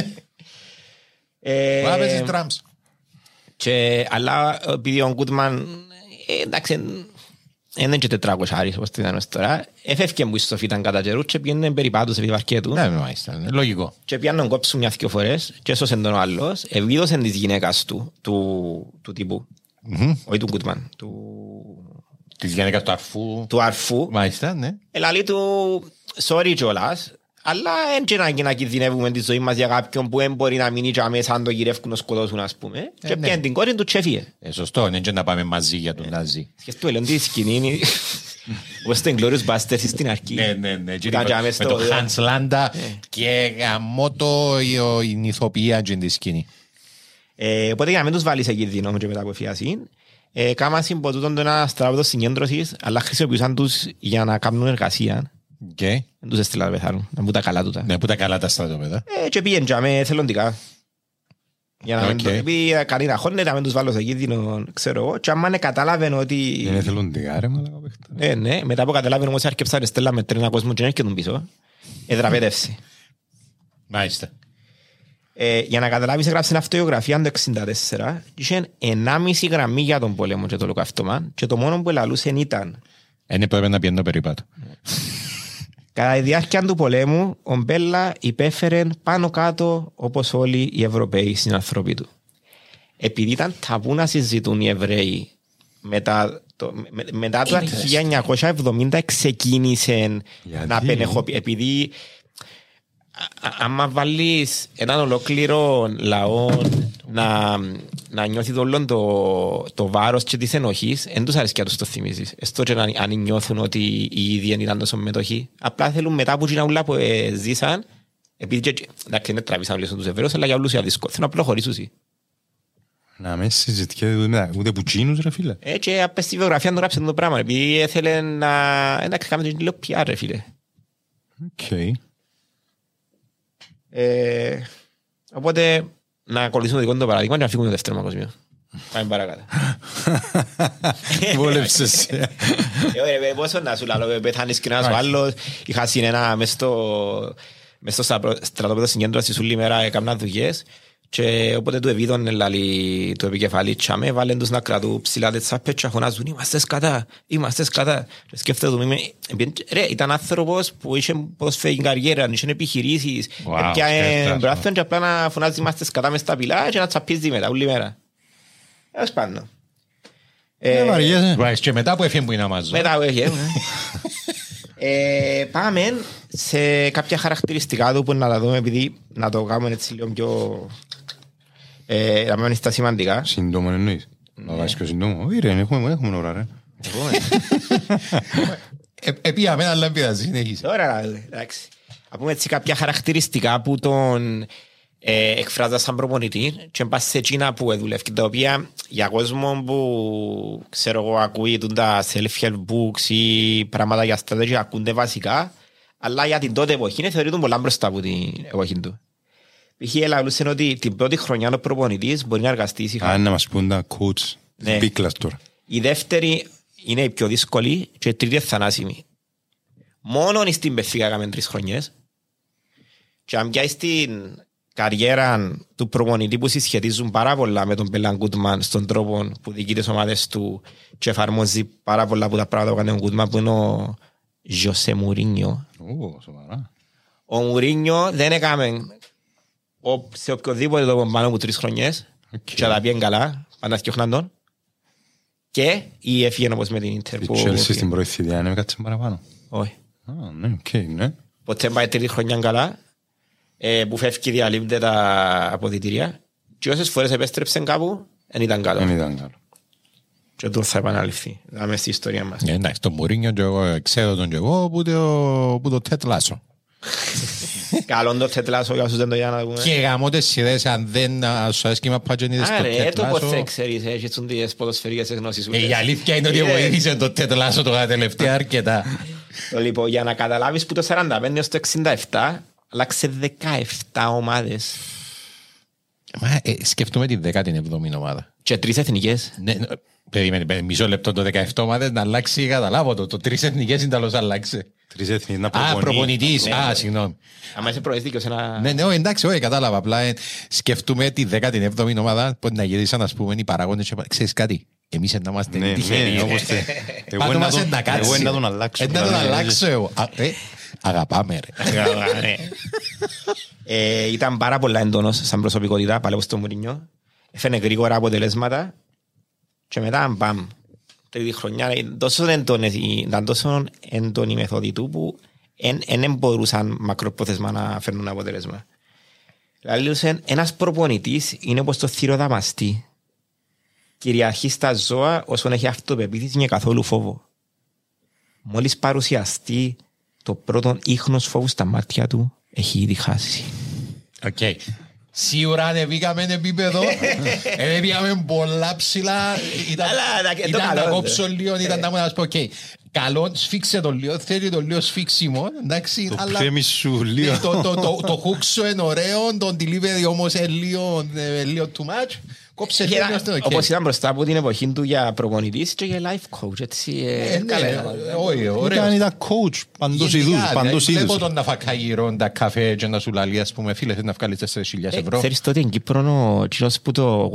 Μα παίζεις τράμς. Και, αλλά επειδή ο Γκούτμαν, εντάξει, είναι και τετράκοσια άρις όπως την ήταν τώρα, εφεύκε μου η σοφίτα κατά καιρού και πήγαινε περιπάτους επί παρκέτου. Ναι, μάλιστα, λογικό. Και πήγαινε κόψουν μια δυο φορές και έσωσαν τον άλλος, ευίδωσαν της γυναίκας του, του, του τύπου, mm-hmm. όχι του Γκούτμαν, του... Της γυναίκας του αρφού. Του αρφού. Μάλιστα, ναι. Ελαλεί του, sorry κιόλας, αλλά δεν και να κινδυνεύουμε τη ζωή μας για κάποιον που δεν μπορεί να μείνει και αμέσως αν το γυρεύκουν να σκοτώσουν, ας πούμε. Ε, και πιάνε την κόρη του και έφυγε. Ε, σωστό, είναι και να πάμε μαζί για τον Ναζί. Σκεφτούμε, λένε τη σκηνή, όπως το Inglourious Basterds στην αρχή. Ναι, ναι, ναι. Με το Hans Landa και γαμώτο η ηθοποιία και τη σκηνή. Οπότε για να μην τους βάλεις σε κίνδυνο και μετά από φιασή, κάμα συμποτούτον το ένα στράβωτο συγκέντρωσης, αλλά χρησιμοποιούσαν τους για να κάνουν εργασία. Okay. Δεν τους έστειλα να πεθάνουν, να πούν τα καλά τούτα. Ναι, πούν τα καλά τα στρατόπεδα. Ε, και πήγαινε και με θελοντικά. Για να okay. μην πει κανεί να χώνεται, να μην τους βάλω σε κίνδυνο, ξέρω εγώ. Και άμα κατάλαβαν ότι... Είναι θελοντικά ρε μαλάκα παίχτα. Ε, ναι, μετά από κατάλαβαν όμως άρκεψαν στέλνα με τρένα κόσμο και έρχεται τον πίσω. Εδραπέτευσε. Μάλιστα. Ε, για να καταλάβεις έγραψε αυτογραφία το εξήντα τέσσερα και είχε ενάμιση γραμμή για τον πόλεμο και το ολοκαύτωμα και το μόνο που ελαλούσαν ήταν... Είναι πρέπει να πιένω περίπατο. Κατά τη διάρκεια του πολέμου, ο Μπέλα υπέφερε πάνω κάτω όπως όλοι οι Ευρωπαίοι συνανθρώποι του. Επειδή ήταν ταμπού να συζητούν οι Εβραίοι μετά το, με, μετά το χίλια εννιακόσια εβδομήντα ξεκίνησε να πενεχοποιεί. Επειδή άμα βάλεις έναν ολόκληρο λαό να, να νιώθει όλο το, το βάρος και της ενοχής, δεν τους αρέσει και να τους το θυμίζεις. Έστω και αν, αν νιώθουν ότι οι ίδιοι ήταν τόσο μετοχοί. Απλά θέλουν μετά που γίνουν που ε, ζήσαν, επειδή εντάξει δεν τραβήσαν λίγο τους Εβραίους, αλλά για όλους οι αδυσκόλους. Θέλουν απλά χωρίσουν. Να με συζητιέται ούτε που τσίνους ρε φίλε. Ε, και απ' στη βιογραφία του γράψε το πράγμα, επειδή ήθελε να... Εντάξει, κάνουμε το λίγο πι αρ ρε φίλε. Οκ. Ε, οπότε να ακολουθήσουμε το δικό το παράδειγμα και να φύγουμε το δεύτερο παγκόσμιο. Πάμε παρακάτω. Βόλεψες. Πόσο να σου λαλώ, πεθάνεις και ένας ο άλλος. Είχα συνένα μες στο στρατόπεδο συγκέντρωση όλη μέρα, έκαναν δουλειές. Και οπότε του ευίδωνε λαλί το επικεφαλή τσάμε, βάλεν τους να κρατούν ψηλά τις σάπες και φωνάζουν είμαστε σκατά, είμαστε σκατά. Και σκέφτομαι, ρε, ήταν άνθρωπος που είχε ποδοσφαιρική καριέρα, είχε επιχειρήσεις, έπιανε μπράθον και απλά να φωνάζει είμαστε σκατά μες στα πυλά και να τσαπίζει μετά όλη μέρα. Έως πάνω. Και μετά που έφυγε που είναι αμάζω. Μετά που έφυγε. Πάμε σε κάποια χαρακτηριστικά του που να τα δούμε, επειδή να το κάνουμε έτσι λίγο πιο... να μένει στα σημαντικά. Συντόμο εννοείς. Να βάζεις πιο συντόμο. Όχι ρε, έχουμε ώρα ρε. Επίαμε, αλλά πειράζει, συνέχισε. Ωραία, εντάξει. Να πούμε έτσι κάποια χαρακτηριστικά που τον εκφράζα σαν προπονητή και πας σε εκείνα που δουλεύει, τα οποία για κόσμο που ξέρω εγώ ακούει τα self-help books ή πράγματα για strategy ακούνται βασικά, αλλά για την τότε εποχή θεωρείται πολλά μπροστά από την εποχή του. Π.χ. ελαλούσαν ότι την πρώτη χρονιά ο προπονητής μπορεί να εργαστεί ήσυχα. Αν να μας πούν τα coach μπίκλας τώρα. Η δεύτερη είναι η πιο δύσκολη και η τρίτη θανάσιμη. Μόνον στην Πεθήκα έκαμε τρεις χρονιές και αν πιάσεις την καριέρα του προπονητή που συσχετίζουν πάρα πολλά με τον Μπέλα Γκούτμαν στον τρόπο που διοικεί τις ομάδες του και εφαρμόζει πάρα πολλά από τα πράγματα που έκανε ο Γκούτμαν, που είναι ο Ζωσέ Μουρίνιο. Ο Μουρίνιο δεν έκαμε σε οποιοδήποτε το πάνω από τρεις χρονιές και τα πιέν καλά, πάντα σκιόχναν τον και ή έφυγε όπως με την Ίντερ. Η Chelsea στην πρώτη θητεία είναι κάτι παραπάνω. Όχι. Ναι, οκ, ναι. Ποτέ πάει τρίτη χρονιά καλά, που φεύγει διαλύονται τα αποδυτήρια και όσες φορές επέστρεψαν κάπου δεν ήταν καλό. Δεν ήταν καλό. Και τώρα θα επαναληφθεί. Δάμε στη ιστορία μας. Εντάξει, τον Μουρίνιο και εγώ ξέρω τον και εγώ που το Τετ Λάσο. Καλό το Τετ Λάσο για όσους δεν το για να δούμε. Και γαμώ τις σειρές αν δεν σου αρέσει μα παγιονίδες το Τετ Λάσο. Άρα, το πώς θα ξέρεις, έχεις τις ποδοσφαιρικές γνώσεις. Η αλήθεια είναι ότι βοήθησε το Τετ Λάσο τώρα τελευταία αρκετά. Λοιπόν, για να καταλάβεις που το σαράντα πέντε έως το εξήντα επτά αλλάξε δεκαεπτά ομάδες. Μα σκεφτούμε τη δέκατη εβδομή ομάδα. Και τρεις εθνικές. Περίμενε, μισό λεπτό το δεκαεπτά ομάδες να αλλάξει, καταλάβω το. Το τρεις εθνικές είναι τέλος αλλάξε. Τρεις εθνικές να προπονεί. Α, προπονητής. Α, συγγνώμη. Αν είσαι προεστίκιος ένα... Ναι, ναι, εντάξει, όχι, κατάλαβα. Απλά σκεφτούμε τη δέκατη εβδομή ομάδα που να γυρίσαν, ας πούμε, οι παραγόντες και ξέρεις κάτι. Εμείς να είμαστε τυχεροί. Εγώ να τον αλλάξω. Να τον αλλάξω εγώ. Αγαπάμε ρε. Ήταν πάρα πολλά έντονος σαν προσωπικότητα, πάλι όπως το Μουρίνιο. Έφερε γρήγορα αποτελέσματα και μετά μπαμ. Τρίτη χρονιά ήταν τόσο έντονη η μεθόδη του που δεν μπορούσαν μακροπρόθεσμα να φέρνουν αποτελέσμα. Δηλαδή ένας προπονητής είναι όπως το θηροδαμαστή. Κυριαρχεί στα ζώα όσον έχει αυτοπεποίθηση και καθόλου φόβο. Μόλις παρουσιαστεί το πρώτο ίχνος φόβου στα μάτια του, έχει ήδη χάσει. Οκ. Σίγουρα ανεβήκαμε επίπεδο, ανεβήκαμε πολλά ψηλά, ήταν τα κόψω λίγο, ήταν τα μου να σου πω, οκ, καλό σφίξε το λίγο, θέλει το λίγο σφίξιμο, εντάξει, το αλλά κρέμισου λίγο. Το χούξο είναι ωραίο, το delivery όμως είναι λίγο too much. Όπως ήταν μπροστά από την εποχή του για προπονητής και για life coach, έτσι. Ήταν τα coach παντός είδους. Βλέπω τον να φακαγυρών τα καφέ και να σου λαλεί, ας πούμε, φίλε, θέλει να βγάλει τέσσερις χιλιάδες ευρώ. Ξέρεις τότε in Κύπρο ο κύριος που το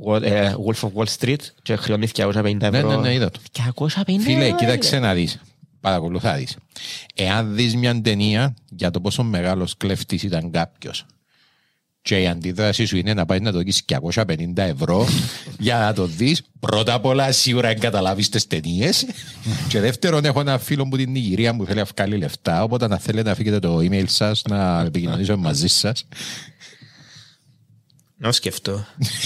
Wolf of Wall Street και χρεώνει διακόσια πενήντα ευρώ. Ναι, ναι, είδα το. Φίλε, κοίταξε να δεις. παρακολουθά δεις. Εάν δεις μια ταινία για το πόσο μεγάλος κλέφτης ήταν κάποιος και η αντίδραση σου είναι να πάει να το δεις διακόσια πενήντα ευρώ για να το δεις, πρώτα απ' όλα σίγουρα δεν καταλάβεις τις ταινίες και δεύτερον έχω ένα φίλο μου την Νιγηρία που θέλει να βγάλει λεφτά, οπότε να θέλετε να φύγετε το email σας να επικοινωνήσω μαζί σας. Να σκεφτώ.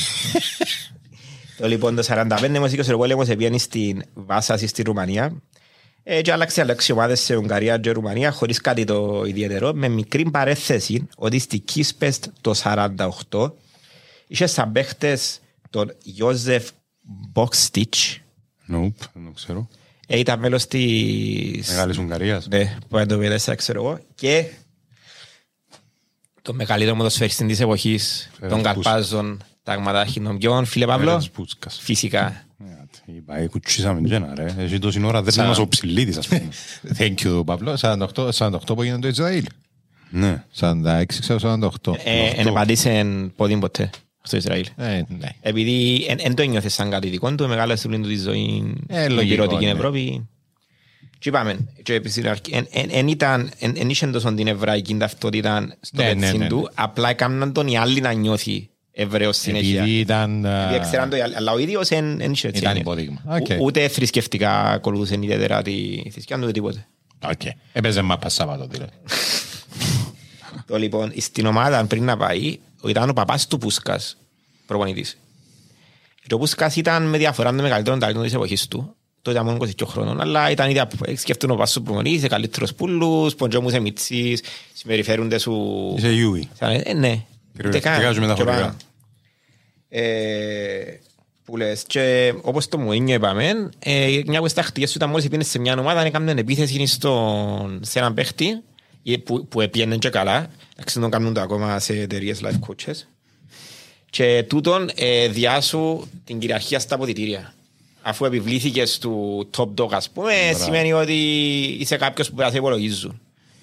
Το λοιπόν το σαράντα πέντε μουσικός πόλεμος επήγαινε στην Βάσαση στη Ρουμανία ε, και άλλαξε αλλαξιομάδες σε Ουγγαρία και Ρουμανία χωρίς κάτι το ιδιαίτερο, με μικρή παρέθεση ότι στη Κίσπεστ το σαράντα οκτώ είχε σαν παίχτες τον Ιώζεφ Μπόκστιτς. Nope, δεν ξέρω. Ε, ήταν μέλος της Μεγάλης Ουγγαρίας. Ναι, που δεν το πήρε, ξέρω εγώ. Και το μεγαλύτερο ποδοσφαιριστή της εποχής των Καρπάζων, ταγματάρχη των ποιον, φίλε Παύλο. Φυσικά. Είπα, κουτσίσαμε τζένα ρε. Εσύ τόση ώρα δεν μας ο ψηλίτης, ας πούμε. Thank you, Παύλο. σαράντα οκτώ που έγινε το Ισραήλ. Ναι. σαράντα έξι, ξέρω, σαράντα οκτώ. Εν επαντήσεν πόδιν ποτέ στο Ισραήλ. Ε, ναι. Επειδή εν το ένιωθες σαν κάτι δικό του, μεγάλα στουλή του τη ζωή Ε, στην λογικό, πυροτική ναι. Ευρώπη. Και είπαμε, εν ήταν, εν είχαν τόσο την εβραϊκή ταυτότητα στο Ναι, ναι, πετσίν ναι, του, απλά έκαναν τον οι άλλοι να νιώθει Εβραίος συνέχεια. Επειδή ήταν... Επειδή ξέραν το, αλλά ο ίδιος εν είχε έτσι. Ήταν υπόδειγμα. Ου- Ούτε θρησκευτικά ακολουθούσε ιδιαίτερα τη θρησκεία του, ούτε τίποτε. Οκ. Έπαιζε μάπα Σάββατο δηλαδή. Το λοιπόν, στην ομάδα πριν να πάει, ήταν ο παπάς του Πούσκας, προπονητής. Και ο Πούσκας ήταν με διαφορά το μεγαλύτερο ταλέντο της εποχής του. Τότε ήταν μόνο είκοσι δύο χρόνων, αλλά ήταν ήδη σκέφτον ο παπάς του προπονητής, είσαι καλύτερος πουλούς, ποντζόμους εμίτσις, συμπεριφέρονται σου... Είσαι Ιούι. Ε, ναι. Κυριολεκτικά με τα χωριά. Ε, που λες, και όπως το Μουίνιο είπαμε, ε, μια από τις τακτικές σου ήταν μόλις πήγαινε σε μια ομάδα, έκαναν επίθεση στον, σε έναν παίχτη που, που έπιανε και καλά, εντάξει τον κάνουν το ακόμα σε εταιρείες life coaches, και τούτον ε, διάσου την κυριαρχία στα αποδυτήρια. Αφού επιβλήθηκες του top dog, ας πούμε, Μπράβο. Σημαίνει ότι είσαι κάποιος που θα σε υπολογίζουν.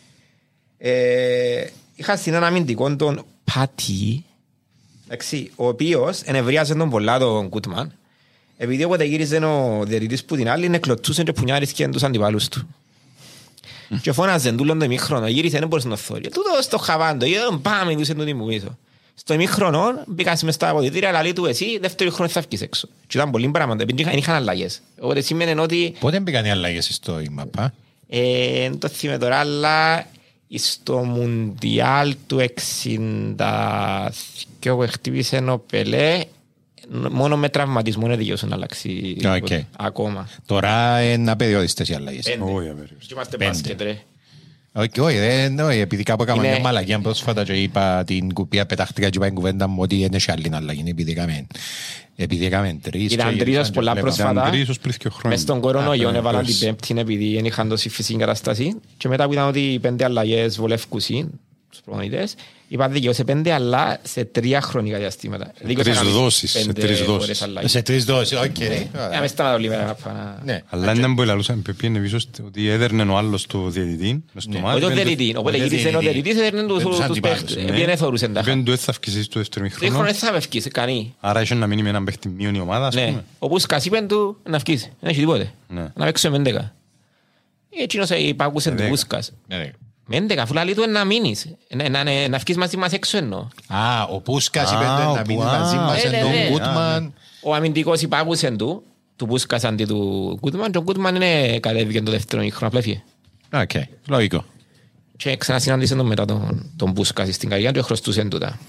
Ε, είχα στην ένα αμυντικό τον Πάτι, εντάξει, ο οποίος ενευρίαζε τον πολλά τον Κούτμαν, επειδή όποτε γύριζε ο διαιτητής που την άλλη, εκλωτσούσαν και πουνιάρισκαν τους αντιπάλους του. Mm. Και φώναζε τούλον το ημίχρονο, γύρισε, δεν μπορούσε να θόρει. Τούτο στο χαβάντο, είδαν πάμε, δούσε τον τίμου πίσω. Στο ημίχρονο μπήκας μες στα αποδυτήρια, αλλά λέει του εσύ, δεύτερο χρόνο θα βγεις έξω. Και ήταν πολύ πράγματα, επειδή είχαν αλλαγές. Οπότε σήμαινε ότι... Πότε μπήκαν οι αλλαγές στο ΙΜΑΠΑ? Ε, το θυμάμαι τώρα, αλλά στο Μουντιάλ του εξήντα δύο που χτύπησε ο Πελέ, μόνο με τραυματισμό είναι δικαιώσουν να αλλάξει okay. ακόμα. Τώρα είναι απεριόριστες οι αλλαγές. Όχι απεριόριστες. Και είμαστε μπάσκετ ρε. Όχι, όχι, επειδή κάπου έκανα Είναι... μια μαλακία πρόσφατα και είπα την κουπία πετάχτηκα και είπα την κουβέντα μου ότι είναι και άλλη αλλαγή, επειδή έκαμε, επειδή έκαμε τρεις. Ήταν τρεις ως πολλά πρόσφατα, μες στον κορονοϊό έβαλαν την πέμπτη επειδή δεν είχαν τόση φυσική κατάσταση και μετά που ήταν ότι οι πέντε αλλαγές βολεύκουσαν τους προπονητές, είπαν δικαιώσε πέντε αλλά σε τρία χρονικά διαστήματα. Τρεις δόσεις, σε τρεις δόσεις. Σε τρεις δόσεις, οκ. Μες τα ολίβερα. Αλλά είναι που ελαλούσαν πήγαινε πίσω ότι έδερνε ο άλλος το διαιτητή. Όχι το διαιτητή, οπότε γύρισε ο διαιτητής έδερνε τους παίχτες. Επειδή θωρούσαν τα. Επειδή δεν θα ευκήσεις στο δεύτερο μήχρονο. μήχρονο. Δεν θα ευκήσεις κανεί. Άρα είχε να μείνει με έναν παίχτη μείον η ομάδα, ας πούμε. Ο Πούσκας είπεν του να ευκήσει, δεν έχει τίποτε. Να παίξουμε με έντεκα. Έτσι όσο υπάκουσαν του Πούσκας. Με έντεκα, αφού λαλεί του να μείνεις. Να βγεις μαζί μας έξω εννοώ. Α, ο Πούσκας είπε να μείνει μαζί μας εν τον Κούτμαν. Ο αμυντικός υπάκουσαν του, του Πούσκας αντί του Κούτμαν και ο Κούτμαν είναι κατέβηκε το δεύτερο μήχρονο, απλά έφυγε. Οκ, λογικό. Και ξανασυνάντησε τον μετά τον Πούσκας στην καρδιά και χρωστούσαν τούτα.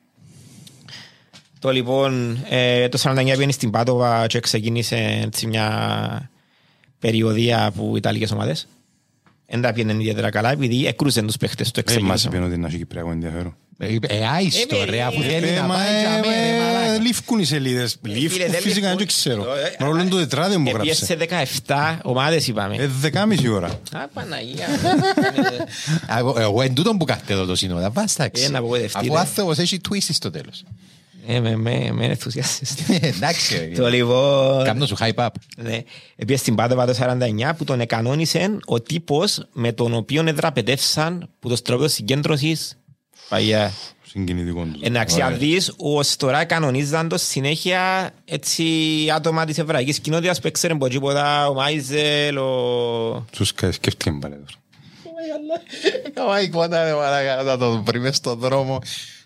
Το λοιπόν, το σαράντα εννιά πήγαινε στην Πάτοβα και ξεκίνησε μια περιοδία από Ιταλικές ομάδες. Δεν τα πήγαινε ιδιαίτερα καλά επειδή έκρουσαν τους παίχτες του εξεγγύσεων. Μας είπαν ότι είναι Κυπριακό ενδιαφέρον. Ε, άιστο ρε, αφού θέλει να πάει για μέρα μαλάκα. Λήφκουν οι σελίδες, λήφκουν φυσικά δεν το ξέρω. Ρόλον το τετράδιο μου γράψε. Επίσης σε δεκαεπτά ομάδες είπαμε. Ε, δεκάμιση ώρα. Α, Παναγία. Εγώ εν τούτον που κάθεται εδώ το σύνορα, βάσταξε. Αφού άνθρωπος έχει twist στο τέλος. Ε, με ενθουσιάσεις. Εντάξει. Το λοιπόν... Κάμνω σου hype up. Επίσης στην Πάτοβα το σαράντα εννιά που τον εκανόνισε ο τύπος με τον οποίο εδραπετεύσαν που το στραβείο συγκέντρωσης παγιά. Συγκινητικό του. Εντάξει, αν δεις, ως τώρα κανονίζαν το συνέχεια έτσι άτομα της εβραϊκής κοινότητας που έξεραν από τίποτα, ο Μάιζελ, ο... Τους σκέφτηκαν πάλι τώρα. Κάμα εικόνα ρε μαλάκα, να τον βρει μες στον δρόμο.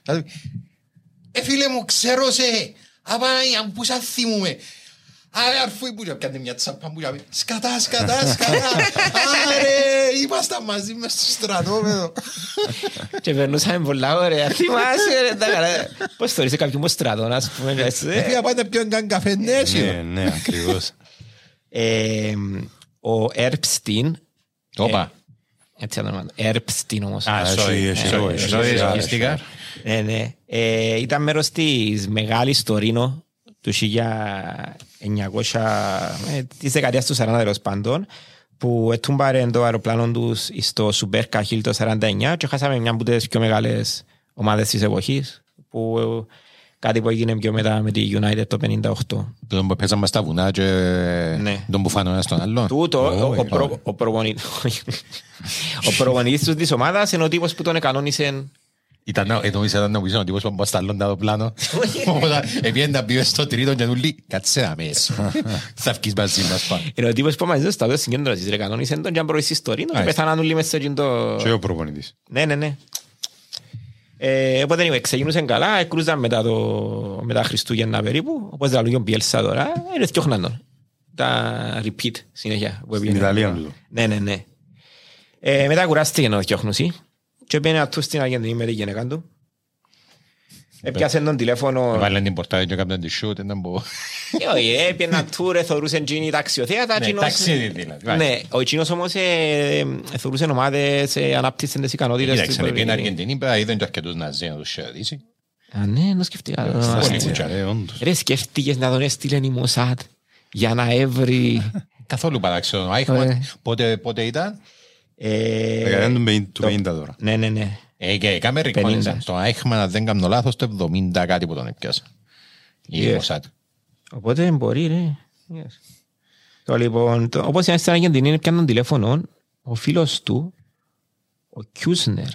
Ε φίλε μου, ξέρω σε, απαναγιά που σαν θυμούμε. Άρε αρφούι που πιάνε μια τσάπα που πιάνε σκατά, σκατά, σκατά. Άρε, ήμασταν μαζί μες στο στρατόπεδο. Και περνούσαμε πολλά ωραία. Θυμάσαι ρε, τα καλά. Πώς θεωρείς κάποιον πως στρατών, ας πούμε. Έφυγα πάντα πιον καν καφέ νέσιο. Ναι, ναι, ακριβώς. Ο Ερπστίν. Όπα. Έτσι να το όνομα. Ερπστίν όμως. Α, sorry, sorry. Ναι, ναι. Ήταν μέρος της μεγάλης Τωρίνο του χίλια εννιακόσια, της δεκαετίας του σαράντα τέλος πάντων, που έτουμπαρε το αεροπλάνο τους στο Σουμπέρκα Χιλ το σαράντα εννιά και χάσαμε μια από τις πιο μεγάλες ομάδες της εποχής, που κάτι που έγινε πιο μετά με τη United το πενήντα οκτώ. Τον που παίζαμε στα βουνά και τον που φάνω ένας τον άλλον. Τούτο, ο προπονητής τους της ομάδας είναι ο τύπος που τον εκανόνισε. Εννοήσα ήταν να πεις ο τύπος που μπας στάλλον το πλάνο. Επειδή να μπει στο τρίτο και νουλί, κάτσε να μέσα. Θα βγεις μαζί μας πάνω. Είναι ο τύπος που μαζί στο το συγκέντρωσης, ρε κανόνισαν τον και αν προήσεις το ρίνο και πεθάναν όλοι μέσα στο το... Και ο προπονητής. Ναι, ναι, ναι. Οπότε ξεκινούσαν καλά, εκρούσαν μετά Χριστούγεννα περίπου, όπως τα λόγια Μπιέλσα τώρα, είναι θυκιόχναν τον. Τα repeat συνέχεια. Στην Ιταλία. Ναι, ναι, ναι. Μετά κουράστηκε να θυκιόχνουσι. Και πήγαινε αυτού στην Αργεντινή με τη γυναίκα του. Έπιασε τον τηλέφωνο... Βάλε την πορτάδη και έκαναν τη σούτ, δεν μπορώ. Όχι, έπιανε να τούρε, θωρούσαν εκείνοι ταξιοθέατα. Ναι, ταξίδι δηλαδή. Ναι, ο εκείνος όμως θωρούσαν ομάδες, ανάπτυσαν τις ικανότητες. Κοίταξε, πήγαινε στην Αργεντινή, είδαν και αρκετούς Ναζί να τους σιωδήσει. Α, ναι, να σκεφτήκα. Ρε, σκέφτηκες να τον έστειλεν η Μοσάτ για να έβρει... Καθόλου παράξενο. Πότε ήταν? Δεκαετία του πενήντα τώρα. Ναι, ναι, ναι. Και κάμε ρεκόνιζα. Στο Άιχμαν, αν δεν κάνω λάθος, το εβδομήντα κάτι που τον έπιασα. Η Μοσάτ. Οπότε μπορεί, ρε. Το λοιπόν, όπως είναι στην Αργεντινή, είναι πιάνον τηλέφωνο ο φίλος του, ο Κιούσνερ.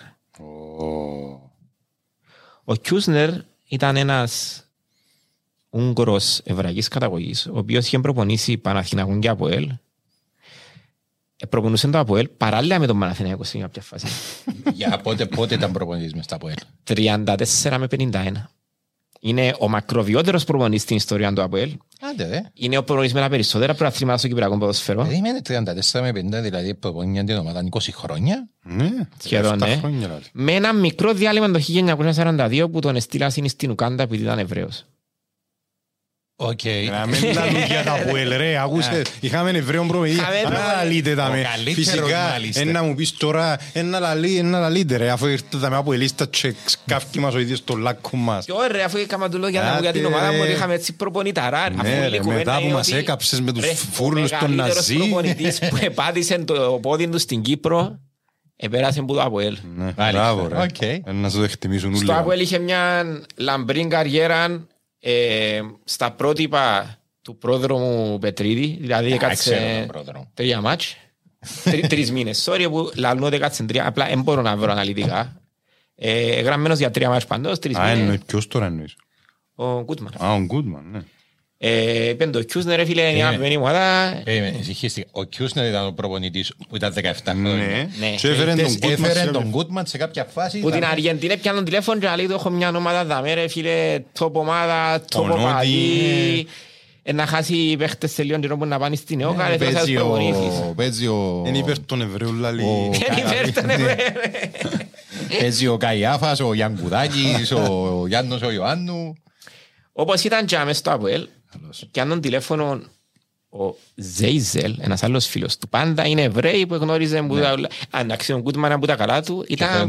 Ο Κιούσνερ ήταν ένας Ούγγρος εβραϊκής καταγωγής, ο οποίος είχε προπονήσει Παναθηναϊκόν και ΑΠΟΕΛ. Προπονούσε το ΑΠΟΕΛ παράλληλα με τον Παναθηναϊκό σε κάποια φάση. Για πότε, πότε ήταν προπονητής μες στο ΑΠΟΕΛ? τριάντα τέσσερα με πενήντα ένα. Είναι ο μακροβιότερος προπονητής στην ιστορία του ΑΠΟΕΛ. Άντε δε. Είναι ο προπονητής με τα περισσότερα προαθλήματα στο Κυπριακό ποδόσφαιρο. Δηλαδή είναι τριάντα τέσσερα με πενήντα, δηλαδή προπονητή την ομάδα είκοσι χρόνια. Ναι, σχεδόν, ναι. Με ένα μικρό διάλειμμα το χίλια εννιακόσια σαράντα δύο που τον εστήλασαν στην Ουκάντα επειδή ήταν Εβραίος. Οκ. Να μην λαλούν για τα Αποέλ ρε, ακούσε, είχαμε Εβραίον προπονητή, αναλύτε τα με. Φυσικά, ένα μου πεις τώρα, ένα λαλείτε ρε, αφού ήρθε τα με Αποελίστα και σκάφκι μας ο ίδιος στο λάκκο μας. Και ωραία, αφού είχαμε το λόγο για την ομάδα μου, είχαμε έτσι προπονηταρά. Ναι ρε, μετά που μας έκαψες με τους φούρνους των Ναζί. Ο μεγαλύτερος προπονητής που επάτησε το πόδι του στην Κύπρο, επέρασε από το Αποέλ. Μπράβο ρε, να σου το εκτιμήσουν όλοι. Στο Αποέλ είχε μια λαμπρή καριέρα. Ε, στα πρότυπα του πρόδρομου Πετρίδη, δηλαδή έκατσε τρία μάτς, τρεις μήνες, sorry που λαλούν ότι έκατσε τρία, απλά δεν μπορώ να βρω αναλυτικά. Ε, γραμμένος για τρία μάτς παντός, τρεις μήνες. Α, εννοεί, ποιος τώρα εννοείς? Ο Γκούτμαν. Α, ο Γκούτμαν, ναι. Είπεν το Κιούσνερ, ρε φίλε, είναι η αγαπημένη μου ομάδα. Ο Κιούσνερ ήταν ο προπονητής που ήταν δεκαεπτά χρόνια. Και έφερε τον Γκούτμαν σε κάποια φάση. Που την Αργεντινή πιάνουν τηλέφωνο και λέει του έχω μια ομάδα δαμέ ρε φίλε, τόπο ομάδα, τόπο παδί. Να χάσει παίχτες σε λίγο καιρό που να πάνε στην ΕΟΚΑ, ρε θα τους προπονήσεις. Είναι υπέρ των Εβραίων λαλί. Είναι υπέρ των Εβραίων. Παίζει ο Καϊάφας, ο Γιανκουδάκης, ο Γιάννος ο Ιωάννου. Όπως ήταν και μες στο Αποέλ, πιάνουν τηλέφωνο ο Ζέιζελ, ένας άλλος φίλος του. Πάντα είναι Εβραίοι που γνώριζαν εντάξει, ο Γκούτμαν από τα καλά του.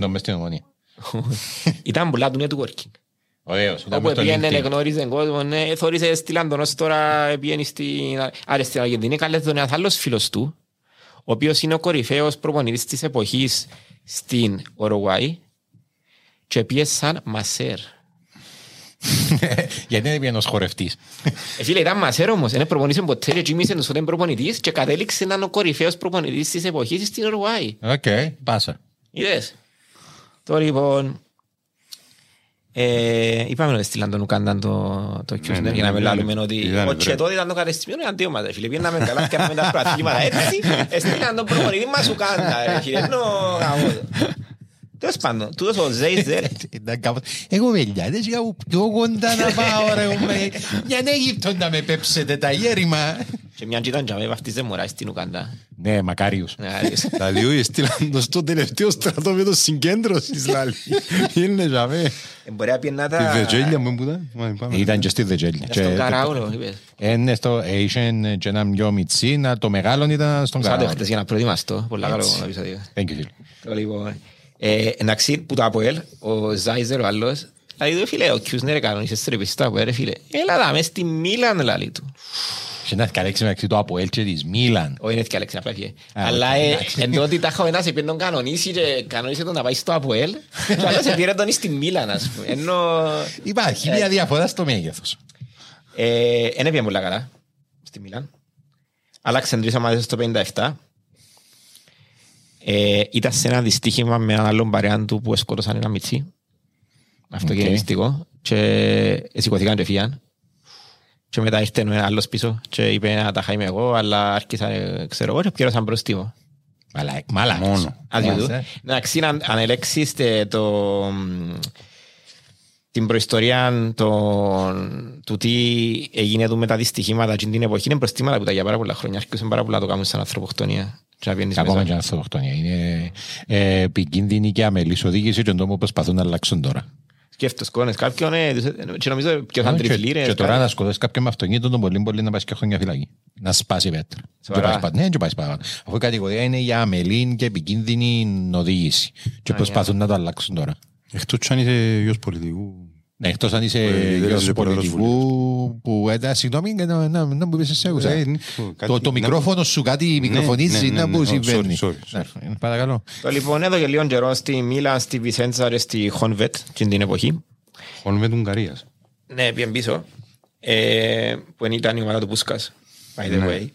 Ήταν πολλά του networking. Ωραίος. Όπου πήγαινε, γνώριζαν κόσμο, θωρίζε στείλαν τον ως τώρα πήγαινε στην Αργεντινή. Καλέτε τον ένας άλλος φίλος του, ο οποίος είναι ο κορυφαίος προπονητής της εποχής στην Ουρουγουάη και πιέσαν μασέρ. Γιατί δεν πήγαινε ως χορευτής. Φίλε, ήταν μασέρ όμως, είναι προπονήσε ποτέ και κοιμήσε τους όταν προπονητής και κατέληξε να είναι ο κορυφαίος προπονητής της εποχής στην Ουρουγουάη. Οκ, πάσα. Είδες. Τώρα λοιπόν, Ε, είπαμε ότι στείλαν τον Ουκάνταν το Κιούσνερ για να μιλάμε ότι ο Τσετόδη ήταν το κατεστημένο είναι αντίωμα. Φίλε, πήγαμε καλά και με τα προαθλήματα έτσι, στείλαν τον προπονητή μας Ουκάντα. Τέλος πάντων, τούτος ο Ζέιζερ. Εγώ βελιάδες για πιο κοντά να πάω ρε. Για να Αίγυπτο να με πέψετε τα γέρημα. Και μια γίταν και με βαφτίζε μωρά στην Ουκάντα. Ναι, μακάριος. Τα λίγο στείλαν το στο τελευταίο στρατόπεδο συγκέντρωσης λάλη. Είναι ζαβέ. Μπορεί να πιέννα τα... Τη Βετζέλια μου ήταν. Ήταν και στη Βετζέλια. Στον Καράουλο, είπες. Είναι στο Asian και ένα δυο μιτσί, το μεγάλο ήταν στον Καράουλο. Σαν το χτες για να προετοιμαστώ. Πολλά καλό να πεις αδείγα. Thank you, φίλε. Λοιπόν, εντάξει που το Αποέλ, ο Ζάιζερ ο άλλος, δηλαδή φίλε, ο Κιούσνερ κανονίσες στρεπιστά που έρε φίλε. Έλα δάμε στη Μίλαν λάλη του. Και να θυκαλέξει μεταξύ του Αποέλ και της Μίλαν. Όχι είναι θυκαλέξει, απλά φύγε. Αλλά ενώ ότι τα είχαμε ένας επειδή τον κανονίσει και κανονίσε τον να πάει στο Αποέλ και άλλος επήρε τον στη Μίλαν, ας πούμε. Ενώ... Υπάρχει μια διαφορά στο μέγεθος. Εν έπιαν πολλά καλά στη Μίλαν. Άλλαξαν τρεις ομάδες στο πενήντα επτά. Ήταν σε ένα δυστύχημα με έναν άλλον παρεάν του που σκότωσαν ένα μιτσί. Αυτό και είναι μυστικό. Και σηκωθήκαν και φύγαν. Και μετά ήρθε ένα άλλος πίσω και είπε να τα χάιμαι εγώ, αλλά άρχισαν, ξέρω εγώ, και πιέρωσαν προστίβο. Μάλα, μόνο. Εντάξει, αν ελέξεις την προϊστορία του τι έγινε με τα δυστυχήματα και την εποχή, είναι προστήματα που τα για πάρα πολλά χρόνια άρχισαν πάρα πολλά το κάνουν σαν ανθρωποκτονία. Ακόμα και ανθρωποκτονία. Είναι επικίνδυνη και αμελής οδήγηση και τον τόμο προσπαθούν να αλλάξουν τώρα. Σκέφτος κόνες κάποιον και νομίζω και θα τριφλήρες. Και τώρα να σκοτώσεις κάποιον με αυτοκίνητο τον πολύ πολύ να πάει και χρόνια φυλακή. Να σπάσει πέτρα. Ναι, και πάει παραπάνω. Αφού η κατηγορία είναι για αμελή και επικίνδυνη οδήγηση. Και προσπαθούν να το αλλάξουν τώρα. Εκτός αν είσαι γιος πολιτικού. Ναι, εκτός αν είσαι γιος πολιτικού που έτα, συγγνώμη, να μου πεις εσύ άκουσα. Το μικρόφωνο σου κάτι μικροφωνίζει, να που συμβαίνει. Παρακαλώ. Λοιπόν, εδώ και λίγο καιρό στη Μίλαν, στη Βισέντσα και στη Χόνβετ την εποχή. Χόνβετ Ουγγαρίας. Ναι, πήγαν πίσω, που ήταν η ομάδα του Πούσκας, by the way.